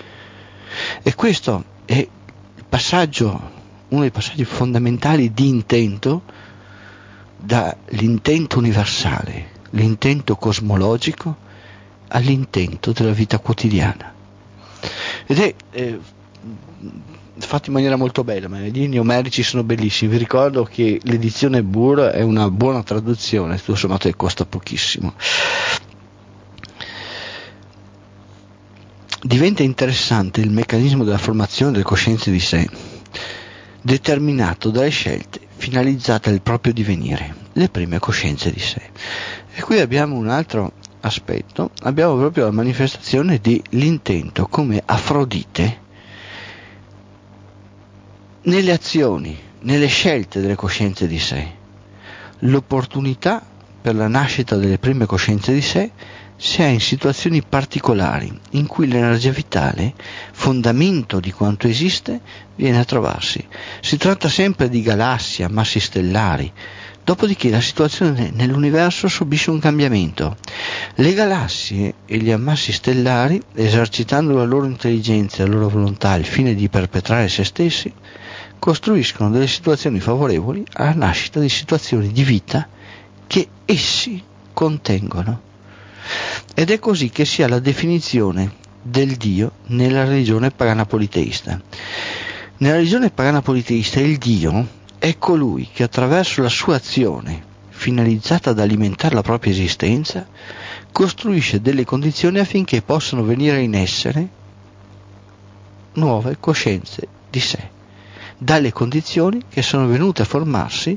E questo è il passaggio, uno dei passaggi fondamentali di intento, dall'intento universale, l'intento cosmologico, all'intento della vita quotidiana. Ed è eh, fatto in maniera molto bella, ma gli inni omerici sono bellissimi. Vi ricordo che l'edizione Burr è una buona traduzione, tutto sommato che costa pochissimo. Diventa interessante il meccanismo della formazione delle coscienze di sé, determinato dalle scelte finalizzate al proprio divenire, le prime coscienze di sé. E qui abbiamo un altro aspetto, abbiamo proprio la manifestazione dell'intento come Afrodite nelle azioni, nelle scelte delle coscienze di sé, l'opportunità per la nascita delle prime coscienze di sé si ha in situazioni particolari in cui l'energia vitale, fondamento di quanto esiste, viene a trovarsi. Si tratta sempre di galassie, massi stellari, Dopodiché la situazione nell'universo subisce un cambiamento. Le galassie e gli ammassi stellari, esercitando la loro intelligenza e la loro volontà al fine di perpetrare se stessi, costruiscono delle situazioni favorevoli alla nascita di situazioni di vita che essi contengono. Ed è così che si ha la definizione del Dio nella religione pagana politeista. Nella religione pagana politeista il Dio è colui che attraverso la sua azione, finalizzata ad alimentare la propria esistenza, costruisce delle condizioni affinché possano venire in essere nuove coscienze di sé, dalle condizioni che sono venute a formarsi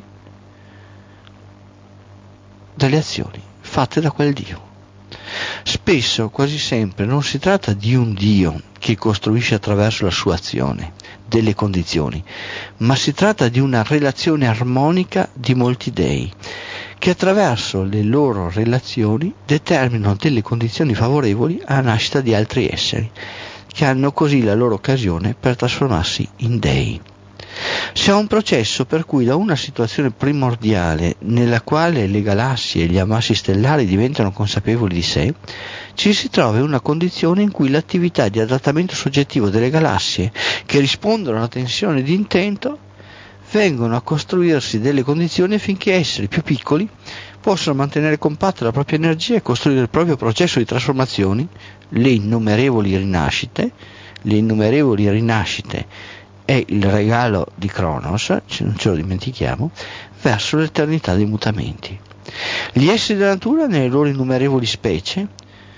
dalle azioni fatte da quel Dio. Spesso, quasi sempre, non si tratta di un Dio che costruisce attraverso la sua azione delle condizioni, ma si tratta di una relazione armonica di molti dei, che attraverso le loro relazioni determinano delle condizioni favorevoli alla nascita di altri esseri, che hanno così la loro occasione per trasformarsi in dei. Si ha un processo per cui da una situazione primordiale nella quale le galassie e gli ammassi stellari diventano consapevoli di sé, ci si trova in una condizione in cui l'attività di adattamento soggettivo delle galassie, che rispondono alla tensione di intento, vengono a costruirsi delle condizioni affinché esseri più piccoli possano mantenere compatta la propria energia e costruire il proprio processo di trasformazioni, le innumerevoli rinascite, le innumerevoli rinascite è il regalo di Cronos, non ce lo dimentichiamo, verso l'eternità dei mutamenti. Gli esseri della natura, nelle loro innumerevoli specie,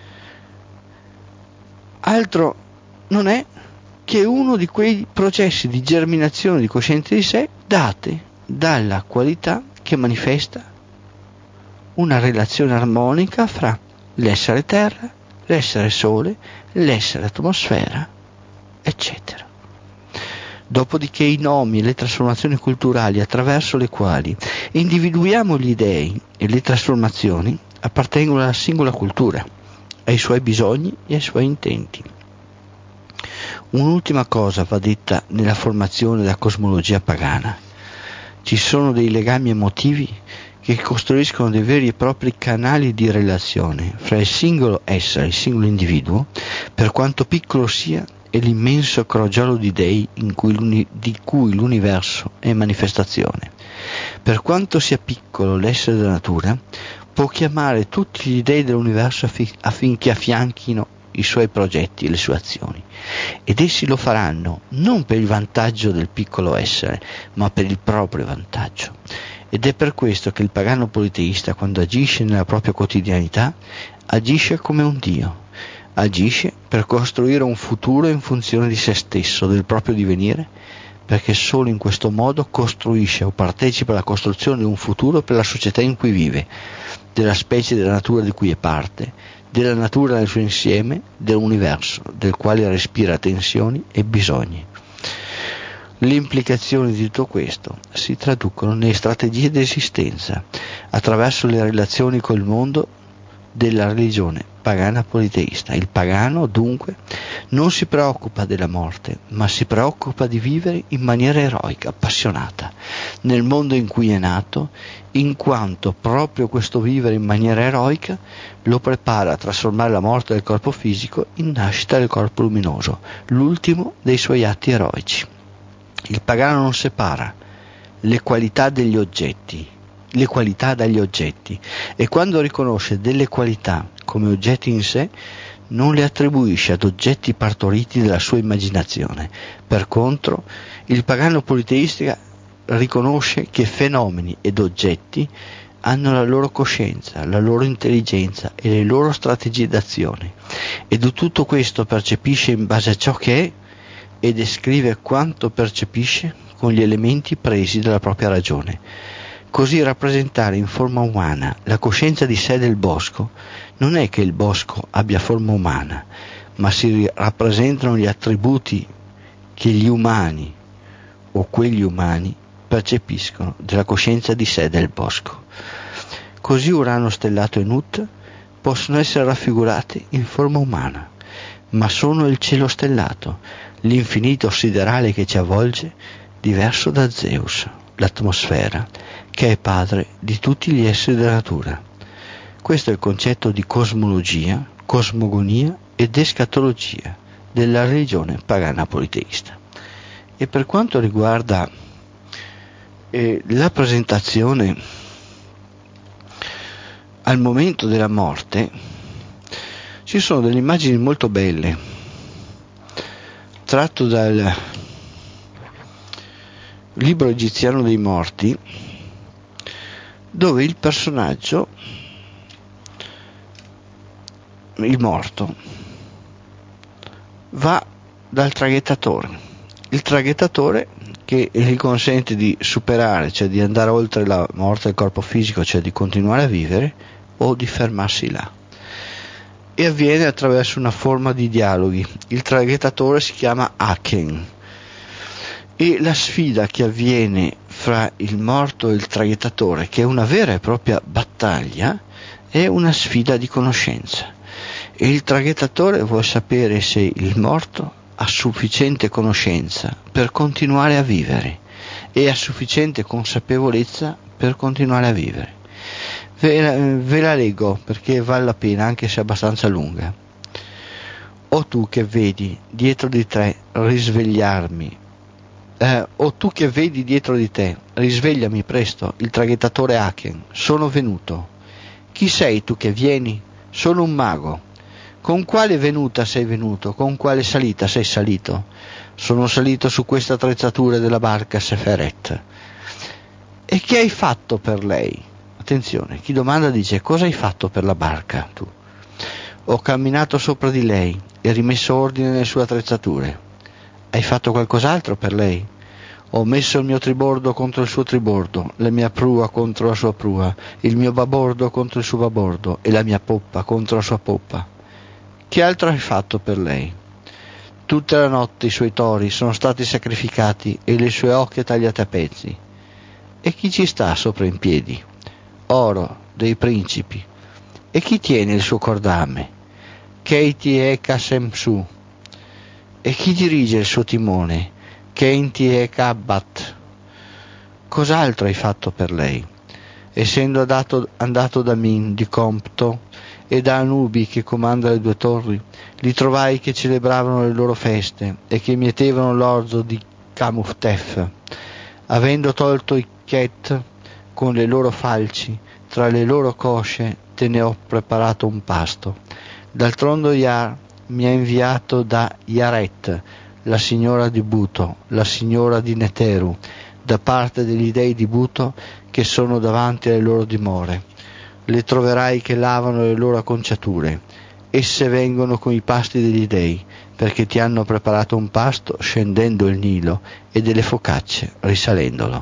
altro non è che uno di quei processi di germinazione di coscienza di sé date dalla qualità che manifesta una relazione armonica fra l'essere terra, l'essere sole, l'essere atmosfera, eccetera. Dopodiché i nomi e le trasformazioni culturali attraverso le quali individuiamo gli dei e le trasformazioni appartengono alla singola cultura, ai suoi bisogni e ai suoi intenti. Un'ultima cosa va detta nella formazione della cosmologia pagana. Ci sono dei legami emotivi che costruiscono dei veri e propri canali di relazione fra il singolo essere, il singolo individuo, per quanto piccolo sia, e l'immenso crogiolo di dei in cui di cui l'universo è manifestazione. Per quanto sia piccolo l'essere della natura, può chiamare tutti gli dei dell'universo affi- affinché affianchino i suoi progetti e le sue azioni, ed essi lo faranno non per il vantaggio del piccolo essere, ma per il proprio vantaggio. Ed è per questo che il pagano politeista, quando agisce nella propria quotidianità, agisce come un Dio. Agisce per costruire un futuro in funzione di se stesso, del proprio divenire, perché solo in questo modo costruisce o partecipa alla costruzione di un futuro per la società in cui vive, della specie della natura di cui è parte, della natura nel suo insieme, dell'universo, del quale respira tensioni e bisogni. Le implicazioni di tutto questo si traducono nelle strategie di esistenza, attraverso le relazioni col mondo della religione pagana politeista. Il pagano, dunque, non si preoccupa della morte, ma si preoccupa di vivere in maniera eroica, appassionata, nel mondo in cui è nato, in quanto proprio questo vivere in maniera eroica lo prepara a trasformare la morte del corpo fisico in nascita del corpo luminoso, l'ultimo dei suoi atti eroici. Il pagano non separa le qualità degli oggetti, le qualità dagli oggetti, e quando riconosce delle qualità come oggetti in sé, non le attribuisce ad oggetti partoriti della sua immaginazione. Per contro, il pagano politeista riconosce che fenomeni ed oggetti hanno la loro coscienza, la loro intelligenza e le loro strategie d'azione, e di tutto questo percepisce in base a ciò che è e descrive quanto percepisce con gli elementi presi dalla propria ragione. Così rappresentare in forma umana la coscienza di sé del bosco non è che il bosco abbia forma umana, ma si rappresentano gli attributi che gli umani o quegli umani percepiscono della coscienza di sé del bosco. Così Urano stellato e Nut possono essere raffigurati in forma umana, ma sono il cielo stellato, l'infinito siderale che ci avvolge, diverso da Zeus, l'atmosfera, che è padre di tutti gli esseri della natura. Questo è il concetto di cosmologia, cosmogonia ed escatologia della religione pagana politeista. E per quanto riguarda eh, la presentazione al momento della morte, ci sono delle immagini molto belle, tratto dal libro egiziano dei morti, dove il personaggio, il morto, va dal traghettatore. Il traghettatore che gli consente di superare, cioè di andare oltre la morte del corpo fisico, cioè di continuare a vivere o di fermarsi là. E avviene attraverso una forma di dialoghi. Il traghettatore si chiama Aken e la sfida che avviene fra il morto e il traghettatore, che è una vera e propria battaglia, è una sfida di conoscenza. E il traghettatore vuole sapere se il morto ha sufficiente conoscenza per continuare a vivere e ha sufficiente consapevolezza per continuare a vivere. Ve la, ve la leggo perché vale la pena, anche se è abbastanza lunga. O tu che vedi dietro di te risvegliarmi, eh, o tu che vedi dietro di te, risvegliami presto, il traghettatore Aken, sono venuto. Chi sei tu che vieni? Sono un mago. Con quale venuta sei venuto? Con quale salita sei salito? Sono salito su questa attrezzatura della barca Seferet. E che hai fatto per lei? Attenzione, chi domanda dice: cosa hai fatto per la barca tu? Ho camminato sopra di lei e rimesso ordine nelle sue attrezzature. Hai fatto qualcos'altro per lei? Ho messo il mio tribordo contro il suo tribordo, la mia prua contro la sua prua, il mio babordo contro il suo babordo e la mia poppa contro la sua poppa. Che altro hai fatto per lei? Tutta la notte i suoi tori sono stati sacrificati e le sue oche tagliate a pezzi. E chi ci sta sopra in piedi? Oro dei principi. E chi tiene il suo cordame? Keiti e Kasemsu. E chi dirige il suo timone? Kenti e Kabbat. Cos'altro hai fatto per lei? Essendo andato, andato da Min di Compto e da Anubi che comanda le due torri, li trovai che celebravano le loro feste e che mietevano l'orzo di Kamuftef. Avendo tolto i Ket con le loro falci, tra le loro cosce te ne ho preparato un pasto. D'altronde Yar mi ha inviato da Yaret, la signora di Buto, la signora di Neteru, da parte degli dei di Buto che sono davanti alle loro dimore. Le troverai che lavano le loro acconciature. Esse vengono con i pasti degli dei, perché ti hanno preparato un pasto scendendo il Nilo e delle focacce risalendolo.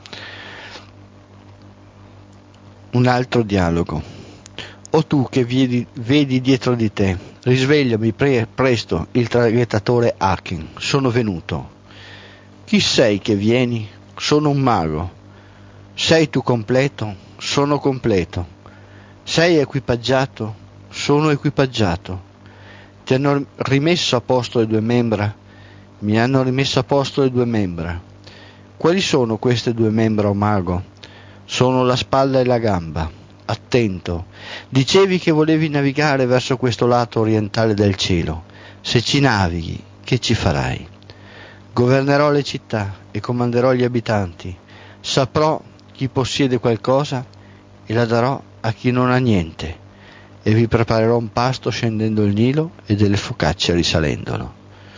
Un altro dialogo. O tu che vedi, vedi dietro di te, risvegliami pre- presto, il traghettatore Aken, sono venuto. Chi sei che vieni? Sono un mago. Sei tu completo? Sono completo. Sei equipaggiato? Sono equipaggiato. Ti hanno rimesso a posto le due membra? Mi hanno rimesso a posto le due membra. Quali sono queste due membra, o mago? Sono la spalla e la gamba. Attento, dicevi che volevi navigare verso questo lato orientale del cielo. Se ci navighi, che ci farai? Governerò le città e comanderò gli abitanti. Saprò chi possiede qualcosa e la darò a chi non ha niente, e vi preparerò un pasto scendendo il Nilo e delle focacce risalendolo.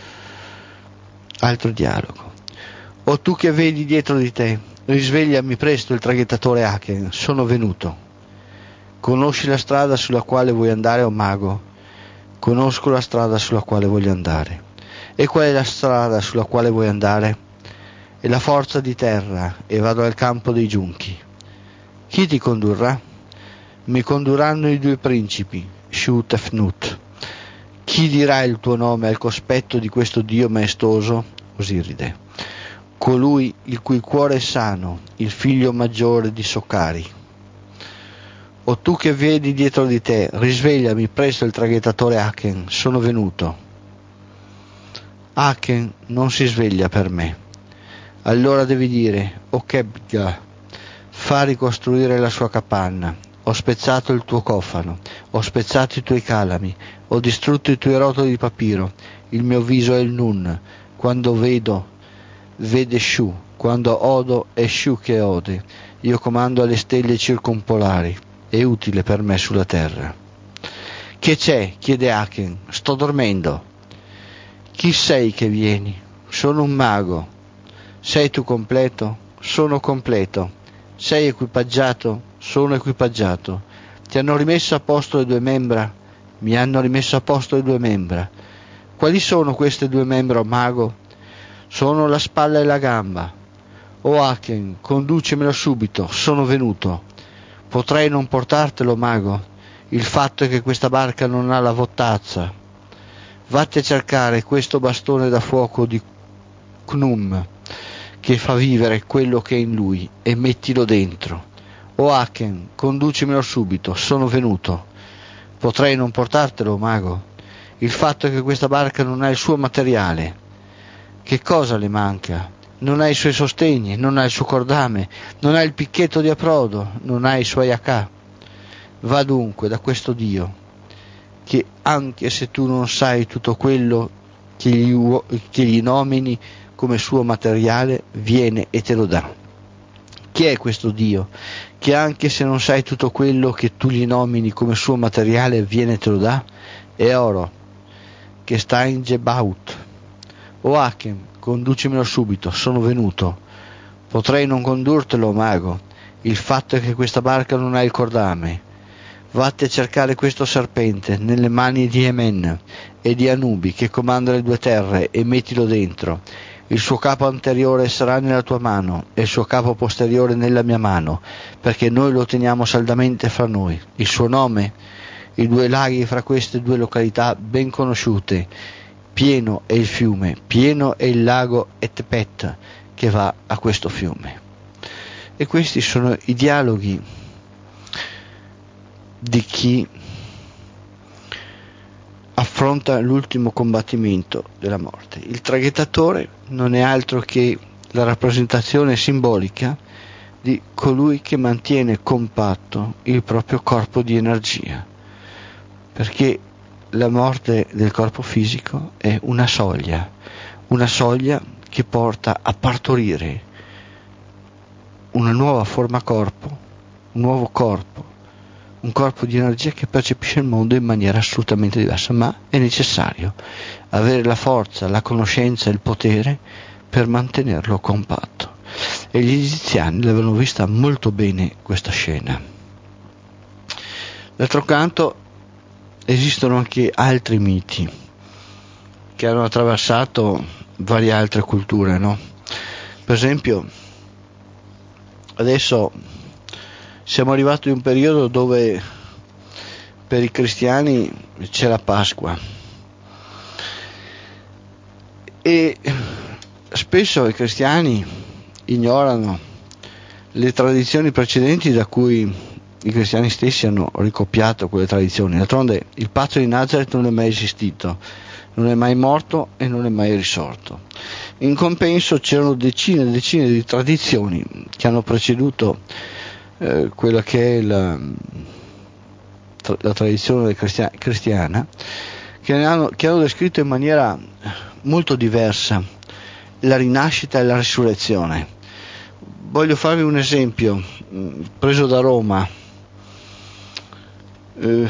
Altro dialogo. O tu che vedi dietro di te, risvegliami presto il traghettatore Aken, sono venuto. Conosci la strada sulla quale vuoi andare, o mago? Conosco la strada sulla quale voglio andare. E qual è la strada sulla quale vuoi andare? È la forza di terra, e vado al campo dei giunchi. Chi ti condurrà? Mi condurranno i due principi, Shut e Fnut. Chi dirà il tuo nome al cospetto di questo dio maestoso? Osiride. Colui il cui cuore è sano, il figlio maggiore di Sokari. O tu che vedi dietro di te, risvegliami presto il traghettatore Aken, sono venuto. Aken non si sveglia per me. Allora devi dire: o Kebga, fa ricostruire la sua capanna. Ho spezzato il tuo cofano, ho spezzato i tuoi calami, ho distrutto i tuoi rotoli di papiro. Il mio viso è il Nun. Quando vedo, vede Shu. Quando odo, è Shu che ode. Io comando alle stelle circumpolari. È utile per me sulla terra. Che c'è? Chiede Aken. Sto dormendo. Chi sei che vieni? Sono un mago. Sei tu completo? Sono completo. Sei equipaggiato? Sono equipaggiato. Ti hanno rimesso a posto le due membra? Mi hanno rimesso a posto le due membra. Quali sono queste due membra, o mago? Sono la spalla e la gamba. O Aken, conducemelo subito, sono venuto. Potrei non portartelo, mago. Il fatto è che questa barca non ha la vottazza. Vatti a cercare questo bastone da fuoco di Khnum, che fa vivere quello che è in lui, e mettilo dentro. O Aken, conducimelo subito, sono venuto. Potrei non portartelo, mago. Il fatto è che questa barca non ha il suo materiale. Che cosa le manca? Non ha i suoi sostegni, non ha il suo cordame, non ha il picchetto di approdo, non ha i suoi acà. Va dunque da questo Dio, che anche se tu non sai tutto quello che gli, uo- che gli nomini come suo materiale, viene e te lo dà. Chi è questo Dio, che anche se non sai tutto quello che tu gli nomini come suo materiale, viene e te lo dà? È oro, che sta in Jebaut. O Aken, conducimelo subito, sono venuto. Potrei non condurtelo, mago. Il fatto è che questa barca non ha il cordame. Vatti a cercare questo serpente nelle mani di Emen e di Anubi, che comanda le due terre, e mettilo dentro. Il suo capo anteriore sarà nella tua mano e il suo capo posteriore nella mia mano, perché noi lo teniamo saldamente fra noi. Il suo nome? I due laghi fra queste due località ben conosciute. Pieno è il fiume, pieno è il lago Etpet che va a questo fiume. E questi sono i dialoghi di chi affronta l'ultimo combattimento della morte. Il traghettatore non è altro che la rappresentazione simbolica di colui che mantiene compatto il proprio corpo di energia, perché la morte del corpo fisico è una soglia, una soglia che porta a partorire una nuova forma corpo, un nuovo corpo, un corpo di energia che percepisce il mondo in maniera assolutamente diversa, ma è necessario avere la forza, la conoscenza e il potere per mantenerlo compatto. E gli egiziani l'avevano vista molto bene questa scena. D'altro canto esistono anche altri miti che hanno attraversato varie altre culture, no? Per esempio, adesso siamo arrivati in un periodo dove per i cristiani c'è la Pasqua e spesso i cristiani ignorano le tradizioni precedenti da cui i cristiani stessi hanno ricopiato quelle tradizioni. D'altronde il pazzo di Nazareth non è mai esistito, non è mai morto e non è mai risorto. In compenso c'erano decine e decine di tradizioni che hanno preceduto eh, quella che è la, tra, la tradizione cristia- cristiana, che hanno, che hanno descritto in maniera molto diversa la rinascita e la risurrezione. Voglio farvi un esempio mh, preso da Roma. Eh,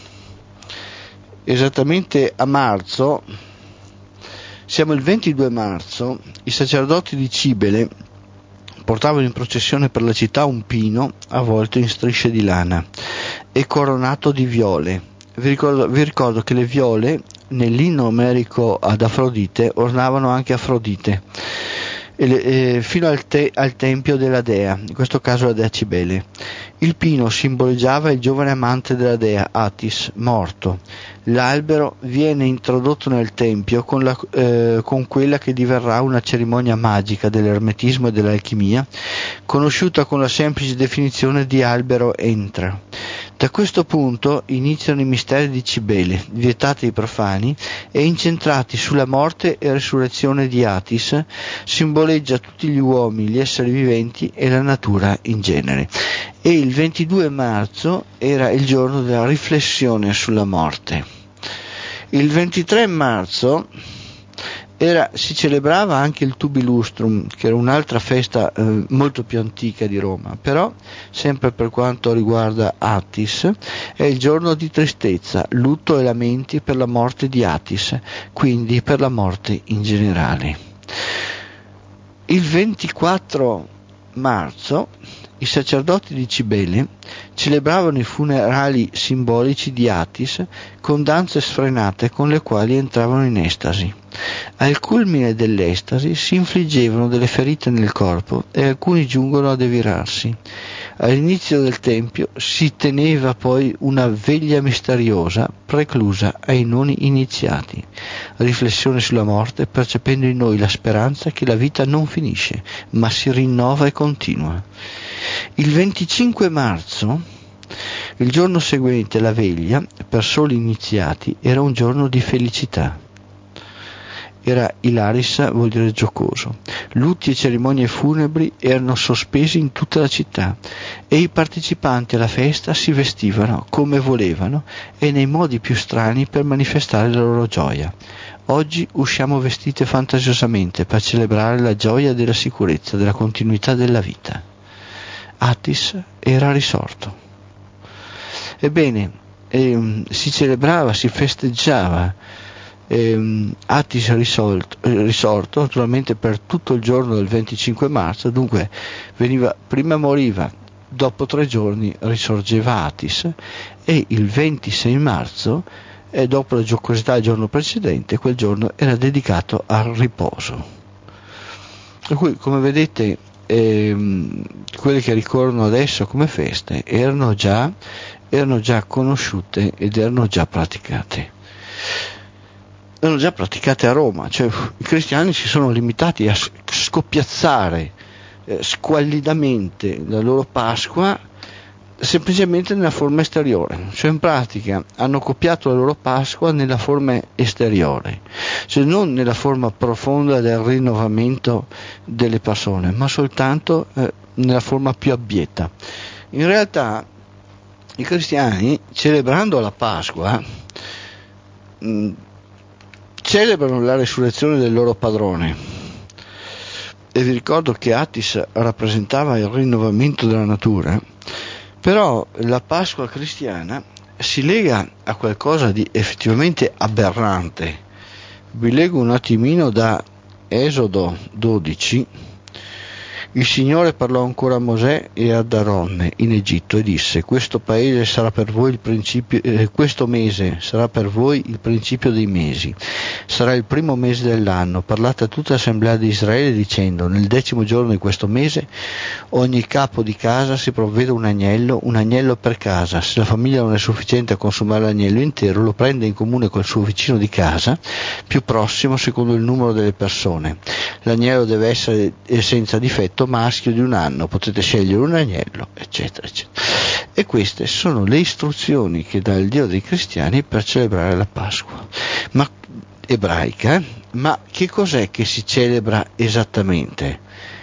esattamente a marzo, siamo il ventidue marzo, i sacerdoti di Cibele portavano in processione per la città un pino avvolto in strisce di lana e coronato di viole. Vi ricordo, vi ricordo che le viole nell'inno omerico ad Afrodite ornavano anche Afrodite e le, eh, fino al, te, al tempio della dea, in questo caso la dea Cibele. Il pino simboleggiava il giovane amante della dea, Attis, morto. L'albero viene introdotto nel tempio con, la, eh, con quella che diverrà una cerimonia magica dell'ermetismo e dell'alchimia, conosciuta con la semplice definizione di albero entra. Da questo punto iniziano i misteri di Cibele, vietati ai profani e incentrati sulla morte e resurrezione di Atis, simboleggia tutti gli uomini, gli esseri viventi e la natura in genere. E il ventidue marzo era il giorno della riflessione sulla morte. Il ventitré marzo Era, si celebrava anche il Tubilustrum, che era un'altra festa eh, molto più antica di Roma, però sempre per quanto riguarda Attis è il giorno di tristezza, lutto e lamenti per la morte di Attis, quindi per la morte in generale. Il ventiquattro marzo i sacerdoti di Cibele celebravano i funerali simbolici di Attis con danze sfrenate con le quali entravano in estasi. Al culmine dell'estasi si infliggevano delle ferite nel corpo e alcuni giungono a devirarsi. All'inizio del tempio si teneva poi una veglia misteriosa preclusa ai non iniziati, riflessione sulla morte, percependo in noi la speranza che la vita non finisce, ma si rinnova e continua. Il venticinque marzo, il giorno seguente alla veglia, per soli iniziati, era un giorno di felicità. Era hilaris, vuol dire giocoso. Lutti e cerimonie funebri erano sospesi in tutta la città e i partecipanti alla festa si vestivano come volevano e nei modi più strani per manifestare la loro gioia. Oggi usciamo vestite fantasiosamente per celebrare la gioia della sicurezza, della continuità della vita. Attis era risorto. Ebbene, ehm, si celebrava, si festeggiava ehm, Attis risolto, eh, risorto naturalmente per tutto il giorno del venticinque marzo, dunque veniva, prima moriva, dopo tre giorni risorgeva Attis e il ventisei marzo, e dopo la giocosità del giorno precedente, quel giorno era dedicato al riposo. Per cui, come vedete, ehm, quelle che ricorrono adesso come feste erano già, erano già conosciute ed erano già praticate. Erano già praticate a Roma, cioè i cristiani si sono limitati a scoppiazzare eh, squallidamente la loro Pasqua semplicemente nella forma esteriore, cioè in pratica hanno copiato la loro Pasqua nella forma esteriore, cioè non nella forma profonda del rinnovamento delle persone, ma soltanto eh, nella forma più abbietta. In realtà i cristiani, celebrando la Pasqua, mh, celebrano la resurrezione del loro padrone. E vi ricordo che Attis rappresentava il rinnovamento della natura. Però la Pasqua cristiana si lega a qualcosa di effettivamente aberrante. Vi leggo un attimino da Esodo dodici. Il Signore parlò ancora a Mosè e ad Aronne in Egitto e disse: questo paese sarà per voi il principio, eh, questo mese sarà per voi il principio dei mesi, sarà il primo mese dell'anno. Parlate a tutta l'assemblea di Israele dicendo: nel decimo giorno di questo mese ogni capo di casa si provvede un agnello, un agnello per casa. Se la famiglia non è sufficiente a consumare l'agnello intero, lo prende in comune col suo vicino di casa più prossimo secondo il numero delle persone. L'agnello deve essere senza difetto, maschio di un anno, potete scegliere un agnello, eccetera, eccetera. E queste sono le istruzioni che dà il Dio dei cristiani per celebrare la Pasqua, ma ebraica. Ma che cos'è che si celebra esattamente?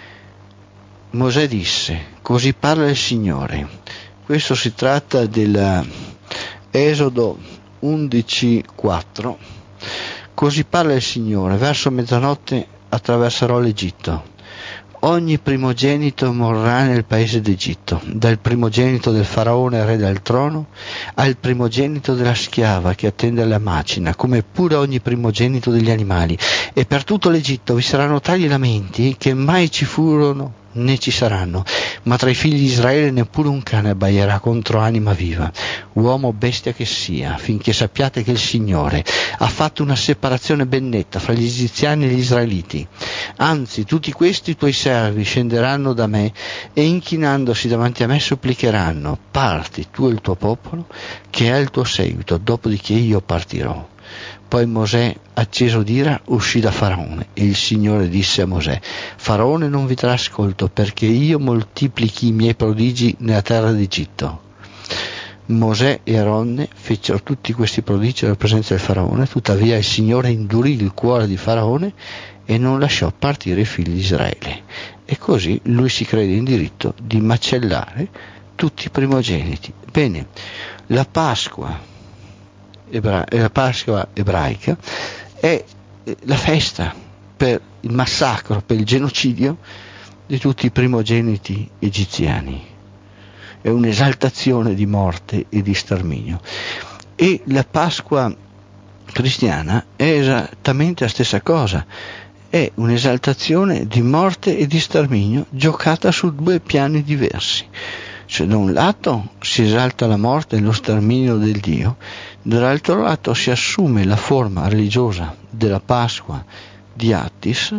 Mosè disse: così parla il Signore. Questo si tratta della Esodo undici quattro. Così parla il Signore: verso mezzanotte attraverserò l'Egitto. Ogni primogenito morrà nel paese d'Egitto, dal primogenito del faraone re del trono al primogenito della schiava che attende alla macina, come pure ogni primogenito degli animali. E per tutto l'Egitto vi saranno tali lamenti che mai ci furono né ci saranno, ma tra i figli di Israele neppure un cane abbaierà contro anima viva, uomo o bestia che sia, finché sappiate che il Signore ha fatto una separazione ben netta fra gli egiziani e gli israeliti. Anzi, tutti questi tuoi servi scenderanno da me e inchinandosi davanti a me supplicheranno: parti tu e il tuo popolo che è al tuo seguito, dopodiché io partirò. Poi Mosè, acceso d'ira, uscì da Faraone e il Signore disse a Mosè: Faraone non vi darà ascolto perché io moltiplichi i miei prodigi nella terra d'Egitto. Mosè e Aronne fecero tutti questi prodigi alla presenza del faraone, tuttavia il Signore indurì il cuore di faraone e non lasciò partire i figli di Israele, e così lui si crede in diritto di macellare tutti i primogeniti. Bene, la Pasqua, ebra- la Pasqua ebraica è la festa per il massacro, per il genocidio di tutti i primogeniti egiziani. È un'esaltazione di morte e di sterminio. E la Pasqua cristiana è esattamente la stessa cosa, è un'esaltazione di morte e di sterminio giocata su due piani diversi. Cioè, da un lato si esalta la morte e lo sterminio del Dio, dall'altro lato si assume la forma religiosa della Pasqua di Attis,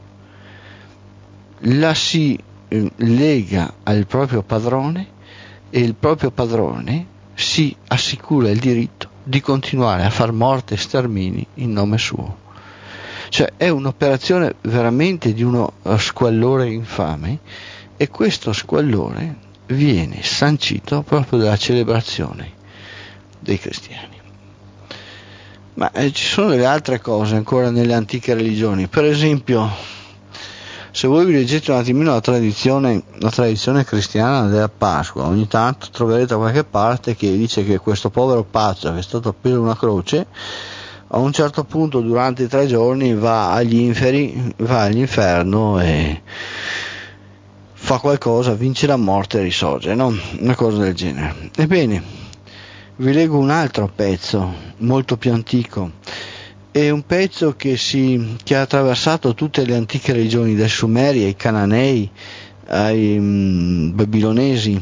la si eh, lega al proprio padrone, e il proprio padrone si assicura il diritto di continuare a far morte e stermini in nome suo. Cioè è un'operazione veramente di uno squallore infame, e questo squallore viene sancito proprio dalla celebrazione dei cristiani. Ma eh, ci sono delle altre cose ancora nelle antiche religioni. Per esempio, se voi vi leggete un attimino la tradizione, la tradizione cristiana della Pasqua, ogni tanto troverete da qualche parte che dice che questo povero pazzo che è stato appeso a una croce, a un certo punto durante i tre giorni va agli inferi, va all'inferno e fa qualcosa, vince la morte e risorge, no? Una cosa del genere. Ebbene, vi leggo un altro pezzo molto più antico. È un pezzo che, si, che ha attraversato tutte le antiche regioni, dai Sumeri ai Cananei ai mm, Babilonesi,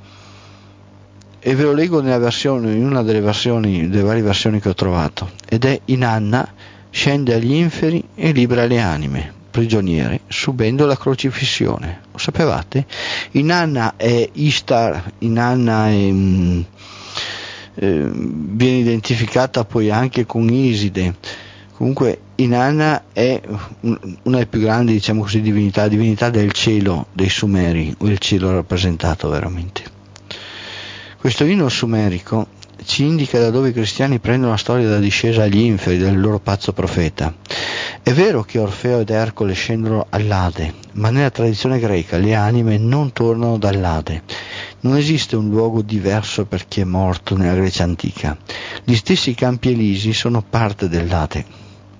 e ve lo leggo nella versione, in una delle versioni, delle varie versioni che ho trovato, ed è: Inanna scende agli inferi e libera le anime prigioniere subendo la crocifissione. Lo sapevate? Inanna è Ishtar, Inanna è, mm, eh, viene identificata poi anche con Iside. Comunque Inanna è una delle più grandi, diciamo così, divinità, divinità del cielo dei Sumeri, o il cielo rappresentato veramente. Questo inno sumerico ci indica da dove i cristiani prendono la storia della discesa agli inferi del loro pazzo profeta. È vero che Orfeo ed Ercole scendono all'Ade, ma nella tradizione greca le anime non tornano dall'Ade. Non esiste un luogo diverso per chi è morto nella Grecia antica. Gli stessi campi elisi sono parte dell'Ade.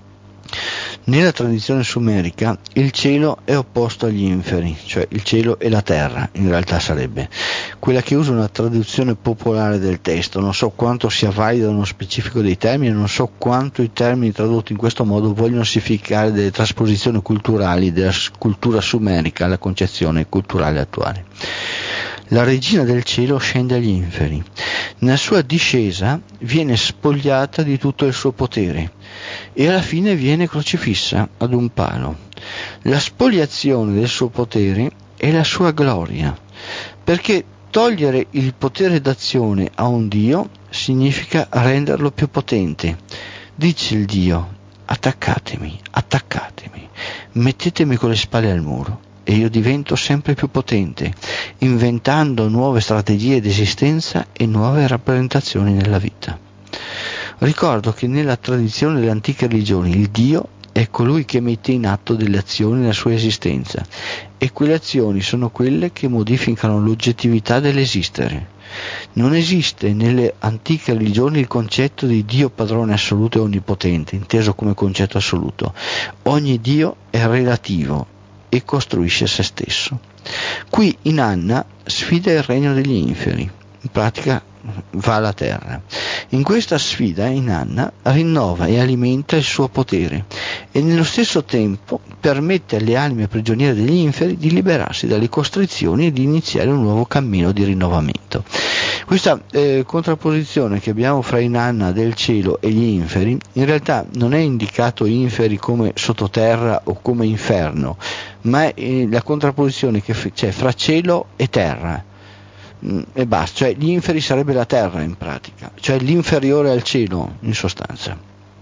Nella tradizione sumerica il cielo è opposto agli inferi, cioè il cielo e la terra, in realtà sarebbe. Quella che usa una traduzione popolare del testo, non so quanto sia valido uno specifico dei termini, non so quanto i termini tradotti in questo modo vogliono significare delle trasposizioni culturali della cultura sumerica alla concezione culturale attuale. La regina del cielo scende agli inferi. Nella sua discesa viene spogliata di tutto il suo potere e alla fine viene crocifissa ad un palo. La spoliazione del suo potere è la sua gloria, perché togliere il potere d'azione a un Dio significa renderlo più potente. Dice il Dio: attaccatemi, attaccatemi, mettetemi con le spalle al muro e io divento sempre più potente, inventando nuove strategie di esistenza e nuove rappresentazioni nella vita. Ricordo che nella tradizione delle antiche religioni il Dio è colui che mette in atto delle azioni nella sua esistenza, e quelle azioni sono quelle che modificano l'oggettività dell'esistere. Non esiste nelle antiche religioni il concetto di Dio padrone assoluto e onnipotente, inteso come concetto assoluto. Ogni Dio è relativo e costruisce se stesso. Qui Inanna sfida il regno degli inferi, in pratica va alla terra. In questa sfida Inanna rinnova e alimenta il suo potere e nello stesso tempo permette alle anime prigioniere degli inferi di liberarsi dalle costrizioni e di iniziare un nuovo cammino di rinnovamento. Questa eh, contrapposizione che abbiamo fra Inanna del cielo e gli inferi, in realtà non è indicato inferi come sottoterra o come inferno, ma è eh, la contrapposizione che f- c'è fra cielo e terra. E basta, cioè gli inferi sarebbe la terra in pratica, cioè l'inferiore al cielo in sostanza.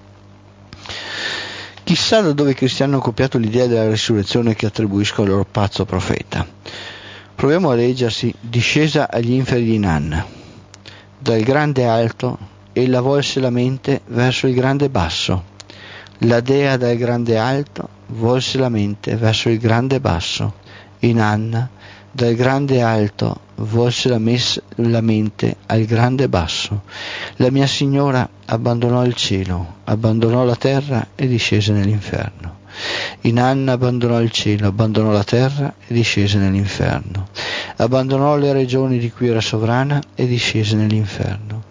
Chissà da dove i cristiani hanno copiato l'idea della risurrezione che attribuiscono al loro pazzo profeta. Proviamo a leggersi discesa agli inferi di Inanna. dal grande alto, ella volse la mente verso il grande basso. La dea dal grande alto volse la mente verso il grande basso. Inanna dal grande alto volse la, mes- la mente al grande basso. La mia signora abbandonò il cielo, abbandonò la terra e discese nell'inferno. Inanna abbandonò il cielo, abbandonò la terra e discese nell'inferno. Abbandonò le regioni di cui era sovrana e discese nell'inferno.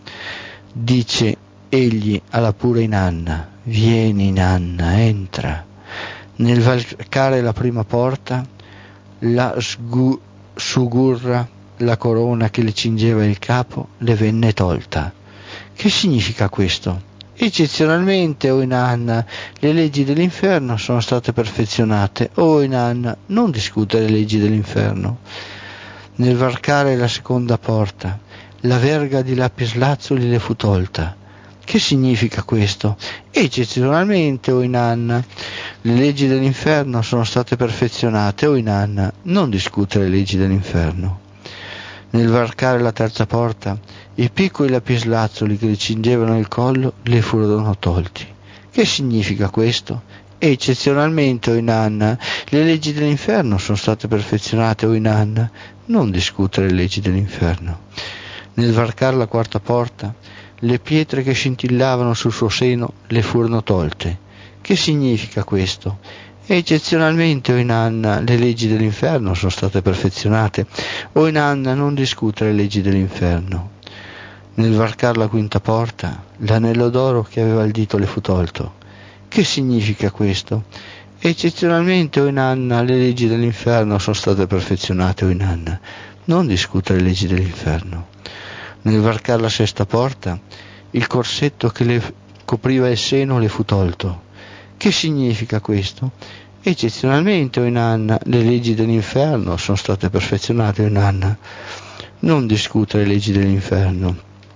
Dice egli alla pura Inanna: vieni Inanna, entra. Nel varcare la prima porta, la sgu- sugurra, la corona che le cingeva il capo, le venne tolta. Che significa questo? Eccezionalmente, o Inanna, le leggi dell'inferno sono state perfezionate. O Inanna, non discutere le leggi dell'inferno. Nel varcare la seconda porta, la verga di lapislazzuli le fu tolta. Che significa questo? Eccezionalmente, o Inanna, le leggi dell'inferno sono state perfezionate. O Inanna, non discutere le leggi dell'inferno. Nel varcare la terza porta, i piccoli lapislazzuli che le cingevano il collo le furono tolti. Che significa questo? Eccezionalmente, o Inanna, le leggi dell'inferno sono state perfezionate. O Inanna, non discutere le leggi dell'inferno. Nel varcare la quarta porta, le pietre che scintillavano sul suo seno le furono tolte. Che significa questo? Eccezionalmente, o Inanna, le leggi dell'inferno sono state perfezionate. O Inanna, non discutere le leggi dell'inferno. Nel varcare la quinta porta, l'anello d'oro che aveva il dito le fu tolto. Che significa questo? Eccezionalmente, o Inanna, le leggi dell'inferno sono state perfezionate. O Inanna, non discutere le leggi dell'inferno. Nel varcare la sesta porta, il corsetto che le copriva il seno le fu tolto. Che significa questo? Eccezionalmente, o Inanna, le leggi dell'inferno sono state perfezionate. O Inanna, non discutere le leggi dell'inferno.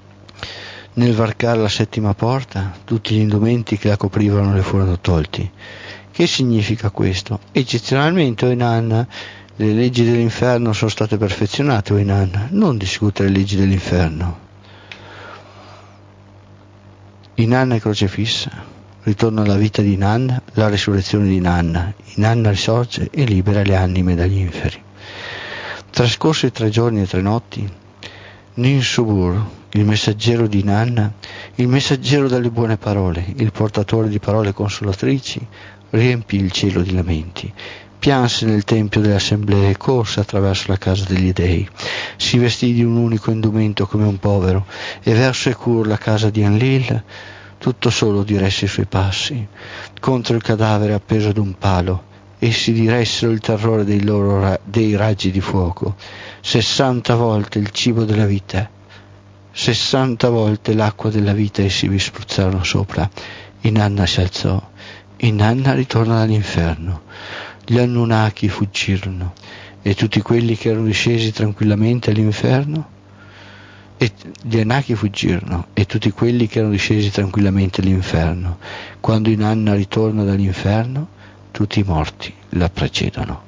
Nel varcare la settima porta, tutti gli indumenti che la coprivano le furono tolti. Che significa questo? Eccezionalmente, o Inanna, le leggi dell'inferno sono state perfezionate. O Inanna, non discutere le leggi dell'inferno. Inanna è crocefissa. Ritorna alla vita di Inanna, la risurrezione di Inanna. Inanna risorge e libera le anime dagli inferi. Trascorsi tre giorni e tre notti, Ninsubur, il messaggero di Inanna, il messaggero delle buone parole, il portatore di parole consolatrici, riempì il cielo di lamenti. Pianse nel tempio delle assemblee e corse attraverso la casa degli dei. Si vestì di un unico indumento come un povero e verso Ecur, la casa di Enlil, tutto solo diresse i suoi passi. Contro il cadavere appeso ad un palo, essi diressero il terrore dei loro ra- dei raggi di fuoco. Sessanta volte il cibo della vita, sessanta volte l'acqua della vita essi vi spruzzarono sopra. Inanna si alzò. Inanna ritorna dall'inferno. Gli Anunnaki fuggirono e tutti quelli che erano discesi tranquillamente all'inferno e gli Anunnaki fuggirono e tutti quelli che erano discesi tranquillamente all'inferno. Quando Inanna ritorna dall'inferno, tutti i morti la precedono.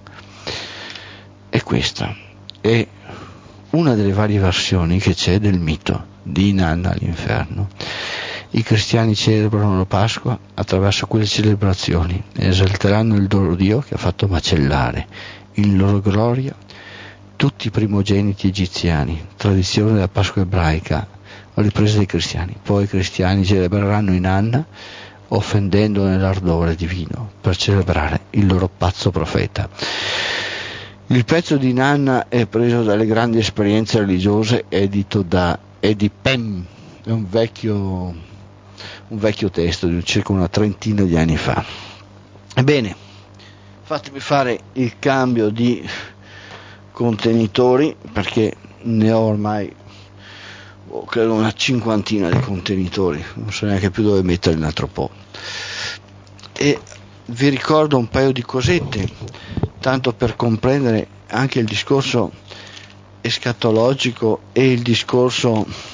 E questa è una delle varie versioni che c'è del mito di Inanna all'inferno. I cristiani celebrano la Pasqua attraverso quelle celebrazioni e esalteranno il loro Dio che ha fatto macellare in loro gloria tutti i primogeniti egiziani, tradizione della Pasqua ebraica ripresa dai cristiani. Poi i cristiani celebreranno Inanna offendendo nell'ardore divino per celebrare il loro pazzo profeta. Il pezzo di Inanna è preso dalle grandi esperienze religiose, edito da Eddie Pem, è un vecchio un vecchio testo di circa una trentina di anni fa. Ebbene, fatemi fare il cambio di contenitori perché ne ho ormai oh, credo una cinquantina di contenitori, non so neanche più dove mettere un altro po'. E vi ricordo un paio di cosette, tanto per comprendere anche il discorso escatologico e il discorso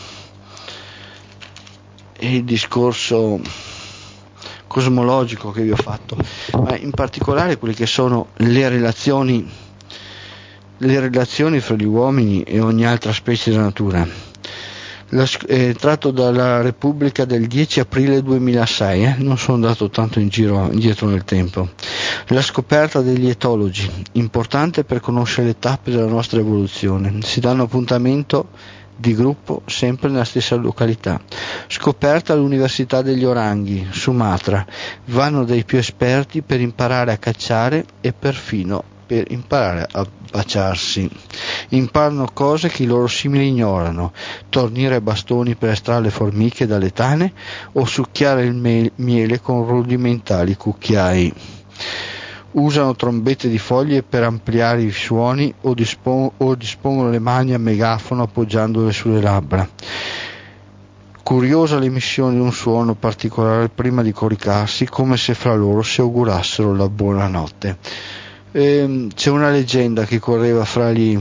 e il discorso cosmologico che vi ho fatto, ma in particolare quelle che sono le relazioni le relazioni fra gli uomini e ogni altra specie della natura. La, è tratto dalla Repubblica del dieci aprile duemilasei, eh? Non sono andato tanto in giro indietro nel tempo. La scoperta degli etologi, importante per conoscere le tappe della nostra evoluzione. Si danno appuntamento di gruppo sempre nella stessa località. Scoperta all'Università degli Oranghi, Sumatra. Vanno dai più esperti per imparare a cacciare e perfino per imparare a baciarsi. Imparano cose che i loro simili ignorano: tornire a bastoni per estrarre le formiche dalle tane o succhiare il me- miele con rudimentali cucchiai. Usano trombette di foglie per ampliare i suoni o, dispon- o dispongono le mani a megafono appoggiandole sulle labbra. Curiosa l'emissione di un suono particolare prima di coricarsi, come se fra loro si augurassero la buonanotte. E c'è una leggenda che correva fra gli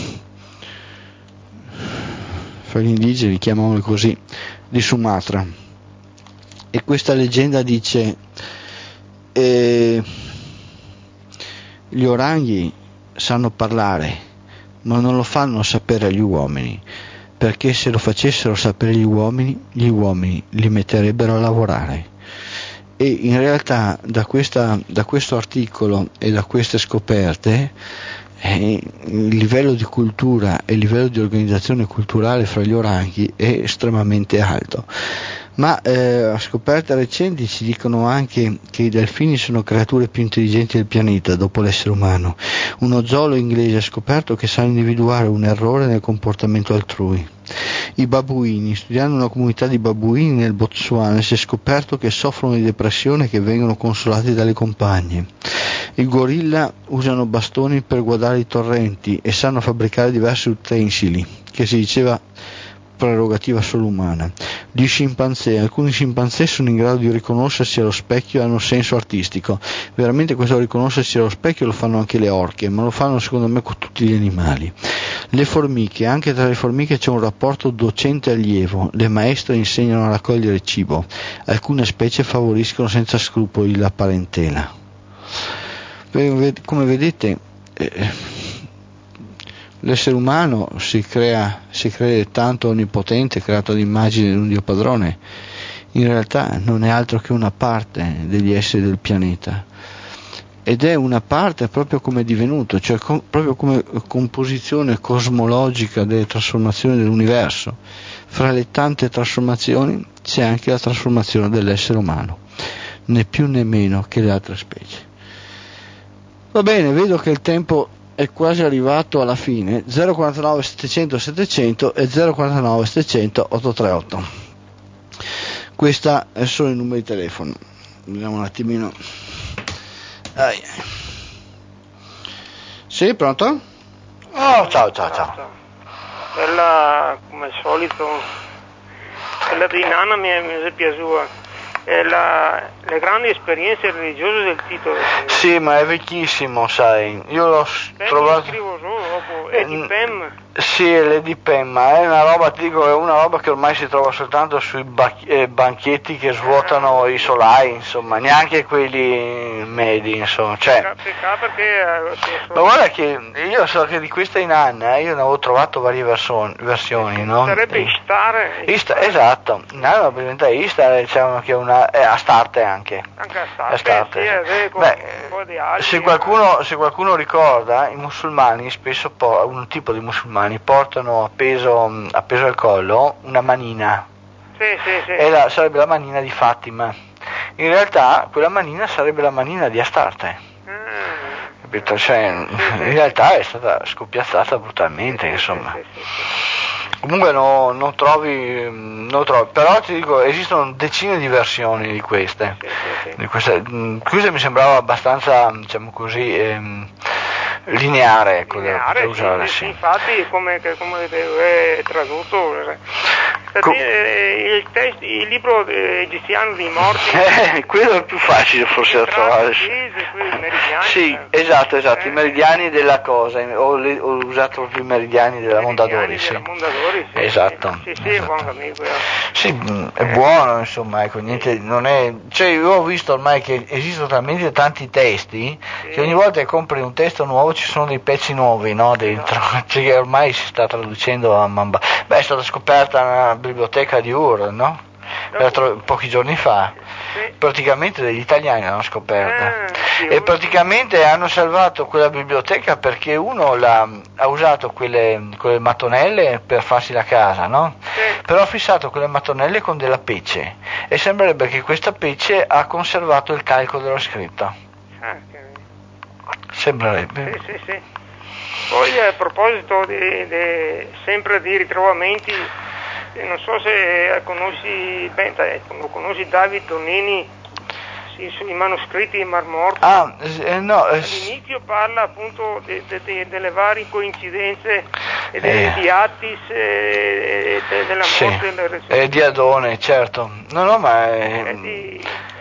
fra gli indigeni, chiamiamoli così, di Sumatra, e questa leggenda dice eh, gli oranghi sanno parlare, ma non lo fanno sapere agli uomini, perché se lo facessero sapere agli uomini, gli uomini li metterebbero a lavorare. E in realtà da, questa, da questo articolo e da queste scoperte eh, il livello di cultura e il livello di organizzazione culturale fra gli oranghi è estremamente alto. Ma eh, a scoperte recenti ci dicono anche che i delfini sono creature più intelligenti del pianeta dopo l'essere umano. Uno zoologo inglese ha scoperto che sa individuare un errore nel comportamento altrui. I babuini, studiando una comunità di babuini nel Botswana, si è scoperto che soffrono di depressione e che vengono consolati dalle compagne. I gorilla usano bastoni per guardare i torrenti e sanno fabbricare diversi utensili, che si diceva prerogativa solo umana. Gli scimpanzé, alcuni scimpanzé sono in grado di riconoscersi allo specchio e hanno senso artistico. Veramente questo riconoscersi allo specchio lo fanno anche le orche, ma lo fanno secondo me con tutti gli animali. Le formiche, anche tra le formiche c'è un rapporto docente-allievo, le maestre insegnano a raccogliere cibo, alcune specie favoriscono senza scrupoli la parentela. Come vedete eh, l'essere umano si crea, si crede tanto onnipotente, creato all'immagine di un Dio padrone. In realtà non è altro che una parte degli esseri del pianeta, ed è una parte proprio come è divenuto, cioè com- proprio come composizione cosmologica delle trasformazioni dell'universo. Fra le tante trasformazioni c'è anche la trasformazione dell'essere umano, né più né meno che le altre specie. Va bene, vedo che il tempo è quasi arrivato alla fine. Zero quarantanove settecento settecento e zero quarantanove settecento ottocentotrentotto. Questa è solo il numero di telefono. Vediamo un attimino. Ai. Sì, pronto? Oh, ciao, ciao, ciao. Quella, come al solito, quella di Nana mi è, mi è piaciuta. E la, le grandi esperienze religiose del titolo. Sì, ma è vecchissimo, sai. Io l'ho Pem trovato. Scrivo solo dopo. È di Pem. Sì, è l'Edi Pem, ma è una roba, ti dico, è una roba che ormai si trova soltanto sui bac- eh, banchetti che svuotano i solai, insomma, neanche quelli medi, insomma. Cioè, Peccato perché. Eh, ma guarda che io so che di questa in Anna io ne avevo trovato varie verso- versioni, no? Sarebbe Istar. Istar, esatto, in Anna praticamente Istar, diciamo che è una. Eh, Astarte anche. Anche Astarte, Astarte. sì, è con Beh, un po' di alghe. se qualcuno, se qualcuno ricorda, i musulmani spesso, po- un tipo di musulmani portano appeso, appeso al collo una manina. Sì, sì, sì. E la, sarebbe la manina di Fatima. In realtà quella manina sarebbe la manina di Astarte. Mm. Capito? Cioè, in realtà è stata scoppiazzata brutalmente, insomma. Sì, sì, sì. Comunque no, non trovi, non trovi, però ti dico, esistono decine di versioni di queste. Sì, sì, sì. Di queste, questa mi sembrava abbastanza, diciamo così, ehm, lineare, ecco, Lineare, da usare, sì, sì. sì, infatti come, come è tradotto Co- eh, il, test, il libro eh, egiziano dei morti, Eh, quello è più facile forse da trovare. sì, quelli meridiani, Sì, eh. esatto, esatto, Eh, i meridiani della cosa, ho, le- ho usato proprio i meridiani della Mondadori, sì. della Mondadori, sì. Esatto. Sì, sì, Esatto. buon amico. eh. Sì, mh, è buono, insomma, ecco, niente, non è, cioè io ho visto ormai che esistono talmente tanti testi Sì. che ogni volta che compri un testo nuovo ci sono dei pezzi nuovi, no, dentro, cioè che ormai si sta traducendo a man ba- Beh, è stata scoperta una biblioteca di Ur, no? Tro- pochi giorni fa, sì. Praticamente degli italiani l'hanno scoperta, ah, sì, e praticamente hanno salvato quella biblioteca perché uno l'ha, ha usato quelle, quelle mattonelle per farsi la casa, no? Sì. Però ha fissato quelle mattonelle con della pece e sembrerebbe che questa pece ha conservato il calco dello scritto. Ah, che... Sembrerebbe. Sì, sì, sì. Poi a proposito di, di, sempre di ritrovamenti, non so se conosci, beh, conosci David Tonini sì, sui manoscritti di Mar Morto. Ah, eh, no. Eh, All'inizio parla appunto de, de, de, delle varie coincidenze e de, eh, di Attis e de, della sì, morte della resurrezione. E di Adone, certo. No, no, ma è... di,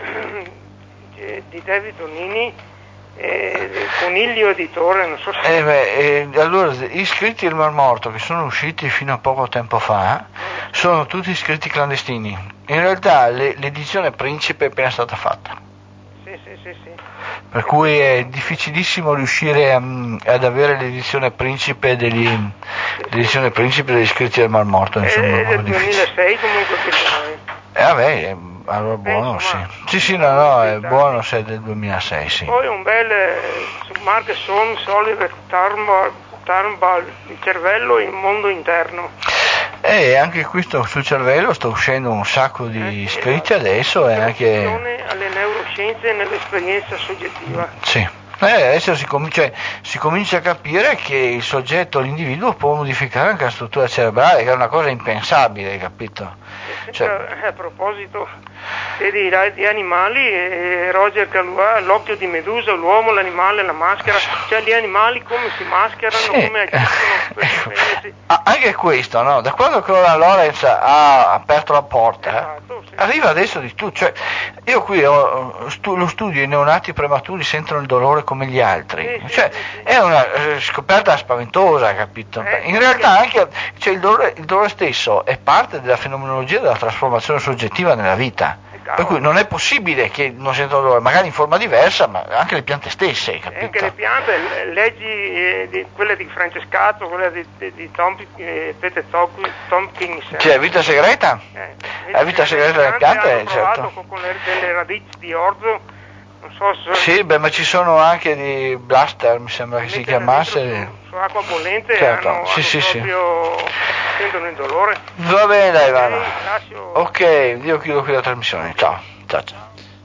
di David Tonini. Eh, Coniglio editore, non so se... Eh beh, eh, allora, gli scritti del Mar Morto che sono usciti fino a poco tempo fa sono tutti scritti clandestini. In realtà le, l'edizione Principe è appena stata fatta. Sì, sì, sì, sì. Per cui è difficilissimo riuscire a, ad avere l'edizione Principe degli, l'edizione Principe degli scritti del Mar Morto. Insomma, è del duemilasei comunque che Eh vabbè, allora buono, sì. Sì, sì, no, no, è buono se è del duemilasei, sì. Poi un bel su Mark Solms, Oliver Turnbull, Turnbull, il cervello in mondo interno. E anche qui sto, sul cervello sta uscendo un sacco di eh, scritti esatto. Adesso e anche... alle neuroscienze e nell'esperienza soggettiva. Sì. Eh, adesso si comincia, si comincia a capire che il soggetto, l'individuo può modificare anche la struttura cerebrale, che è una cosa impensabile, capito? Cioè, a proposito di, di animali, eh, Roger Caluà, l'occhio di Medusa, l'uomo, l'animale, la maschera, cioè gli animali come si mascherano, sì. Come agiscono. Per, ah, anche questo, no? Da quando Clara Lorenz ha aperto la porta, esatto, sì. Arriva adesso di tutto, cioè, io qui ho, stu, lo studio, i neonati prematuri sentono il dolore come gli altri, sì, cioè, sì, sì, è una eh, scoperta spaventosa, capito? Eh, In realtà anche cioè, il, dolore, il dolore stesso è parte della fenomenologia della trasformazione soggettiva nella vita. Per cui non è possibile che non sentono dolore, magari in forma diversa, ma anche le piante stesse, capito? Anche le piante, leggi eh, di, quelle di Francescato, quelle di, di, di Tom, eh, Peter Tompkins. C'è la vita segreta? Eh, la vita segreta delle piante, hanno provato certo. Con, con le, delle radici di orzo, non so se... Sì, beh, ma ci sono anche di Blaster, mi sembra che si chiamasse. Su, su acqua bollente, certo. hanno, sì, hanno sì, proprio... sì. sentono il dolore. Va bene, dai, Ivano. Okay, lascio... Ok, io chiudo qui la trasmissione. Ciao, ciao, ciao.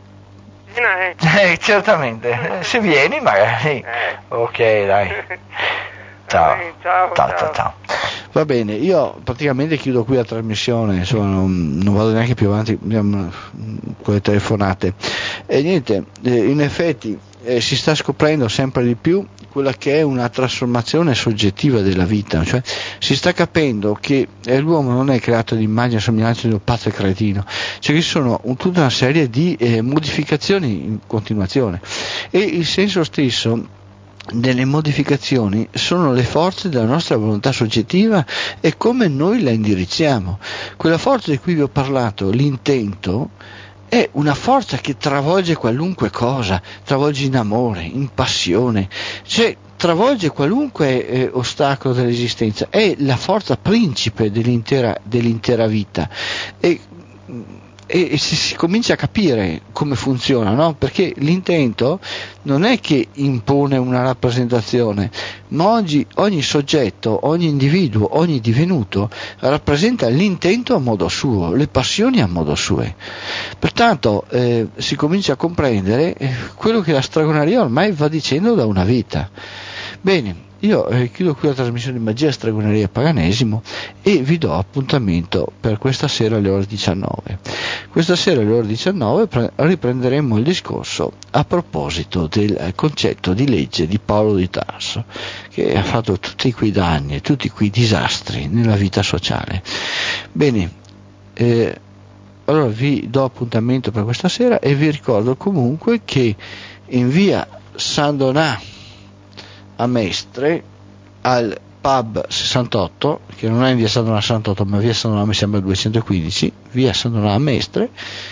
Eh. Eh, certamente, se vieni magari. Eh. Ok, dai. Ciao. Eh, ciao, ciao, ciao, ciao, ciao. Va bene, io praticamente chiudo qui la trasmissione, insomma non, non vado neanche più avanti con le telefonate. E niente, in effetti eh, si sta scoprendo sempre di più quella che è una trasformazione soggettiva della vita, cioè si sta capendo che eh, l'uomo non è creato di immagine e somiglianza di un pazzo e cretino, cioè che ci sono un, tutta una serie di eh, modificazioni in continuazione e il senso stesso delle modificazioni sono le forze della nostra volontà soggettiva e come noi la indirizziamo. Quella forza di cui vi ho parlato, l'intento, è una forza che travolge qualunque cosa, travolge in amore, in passione, cioè travolge qualunque eh, ostacolo dell'esistenza, è la forza principe dell'intera, dell'intera vita. E, e, e si, si comincia a capire come funziona, no? Perché l'intento non è che impone una rappresentazione, ma oggi ogni soggetto, ogni individuo, ogni divenuto rappresenta l'intento a modo suo, le passioni a modo suo. Pertanto eh, si comincia a comprendere eh, quello che la stregoneria ormai va dicendo da una vita. Bene, io eh, chiudo qui la trasmissione di Magia, Stregoneria e Paganesimo e vi do appuntamento per questa sera alle ore diciannove. Questa sera alle ore diciannove pre- riprenderemo il discorso a proposito del eh, concetto di legge di Paolo di Tarso, che ha fatto tutti quei danni e tutti quei disastri nella vita sociale. Bene, eh, allora vi do appuntamento per questa sera e vi ricordo comunque che in via San Donà a Mestre, al pub sessantotto, che non è in via San Donà sessantotto ma via San Donà mi sembra duecentoquindici, via San Donà a Mestre,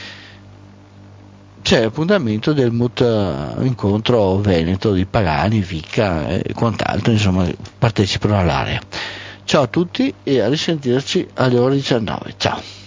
c'è l'appuntamento del M U T incontro Veneto di Pagani, Vicca e quant'altro, insomma partecipano all'area. Ciao a tutti e a risentirci alle ore diciannove. Ciao.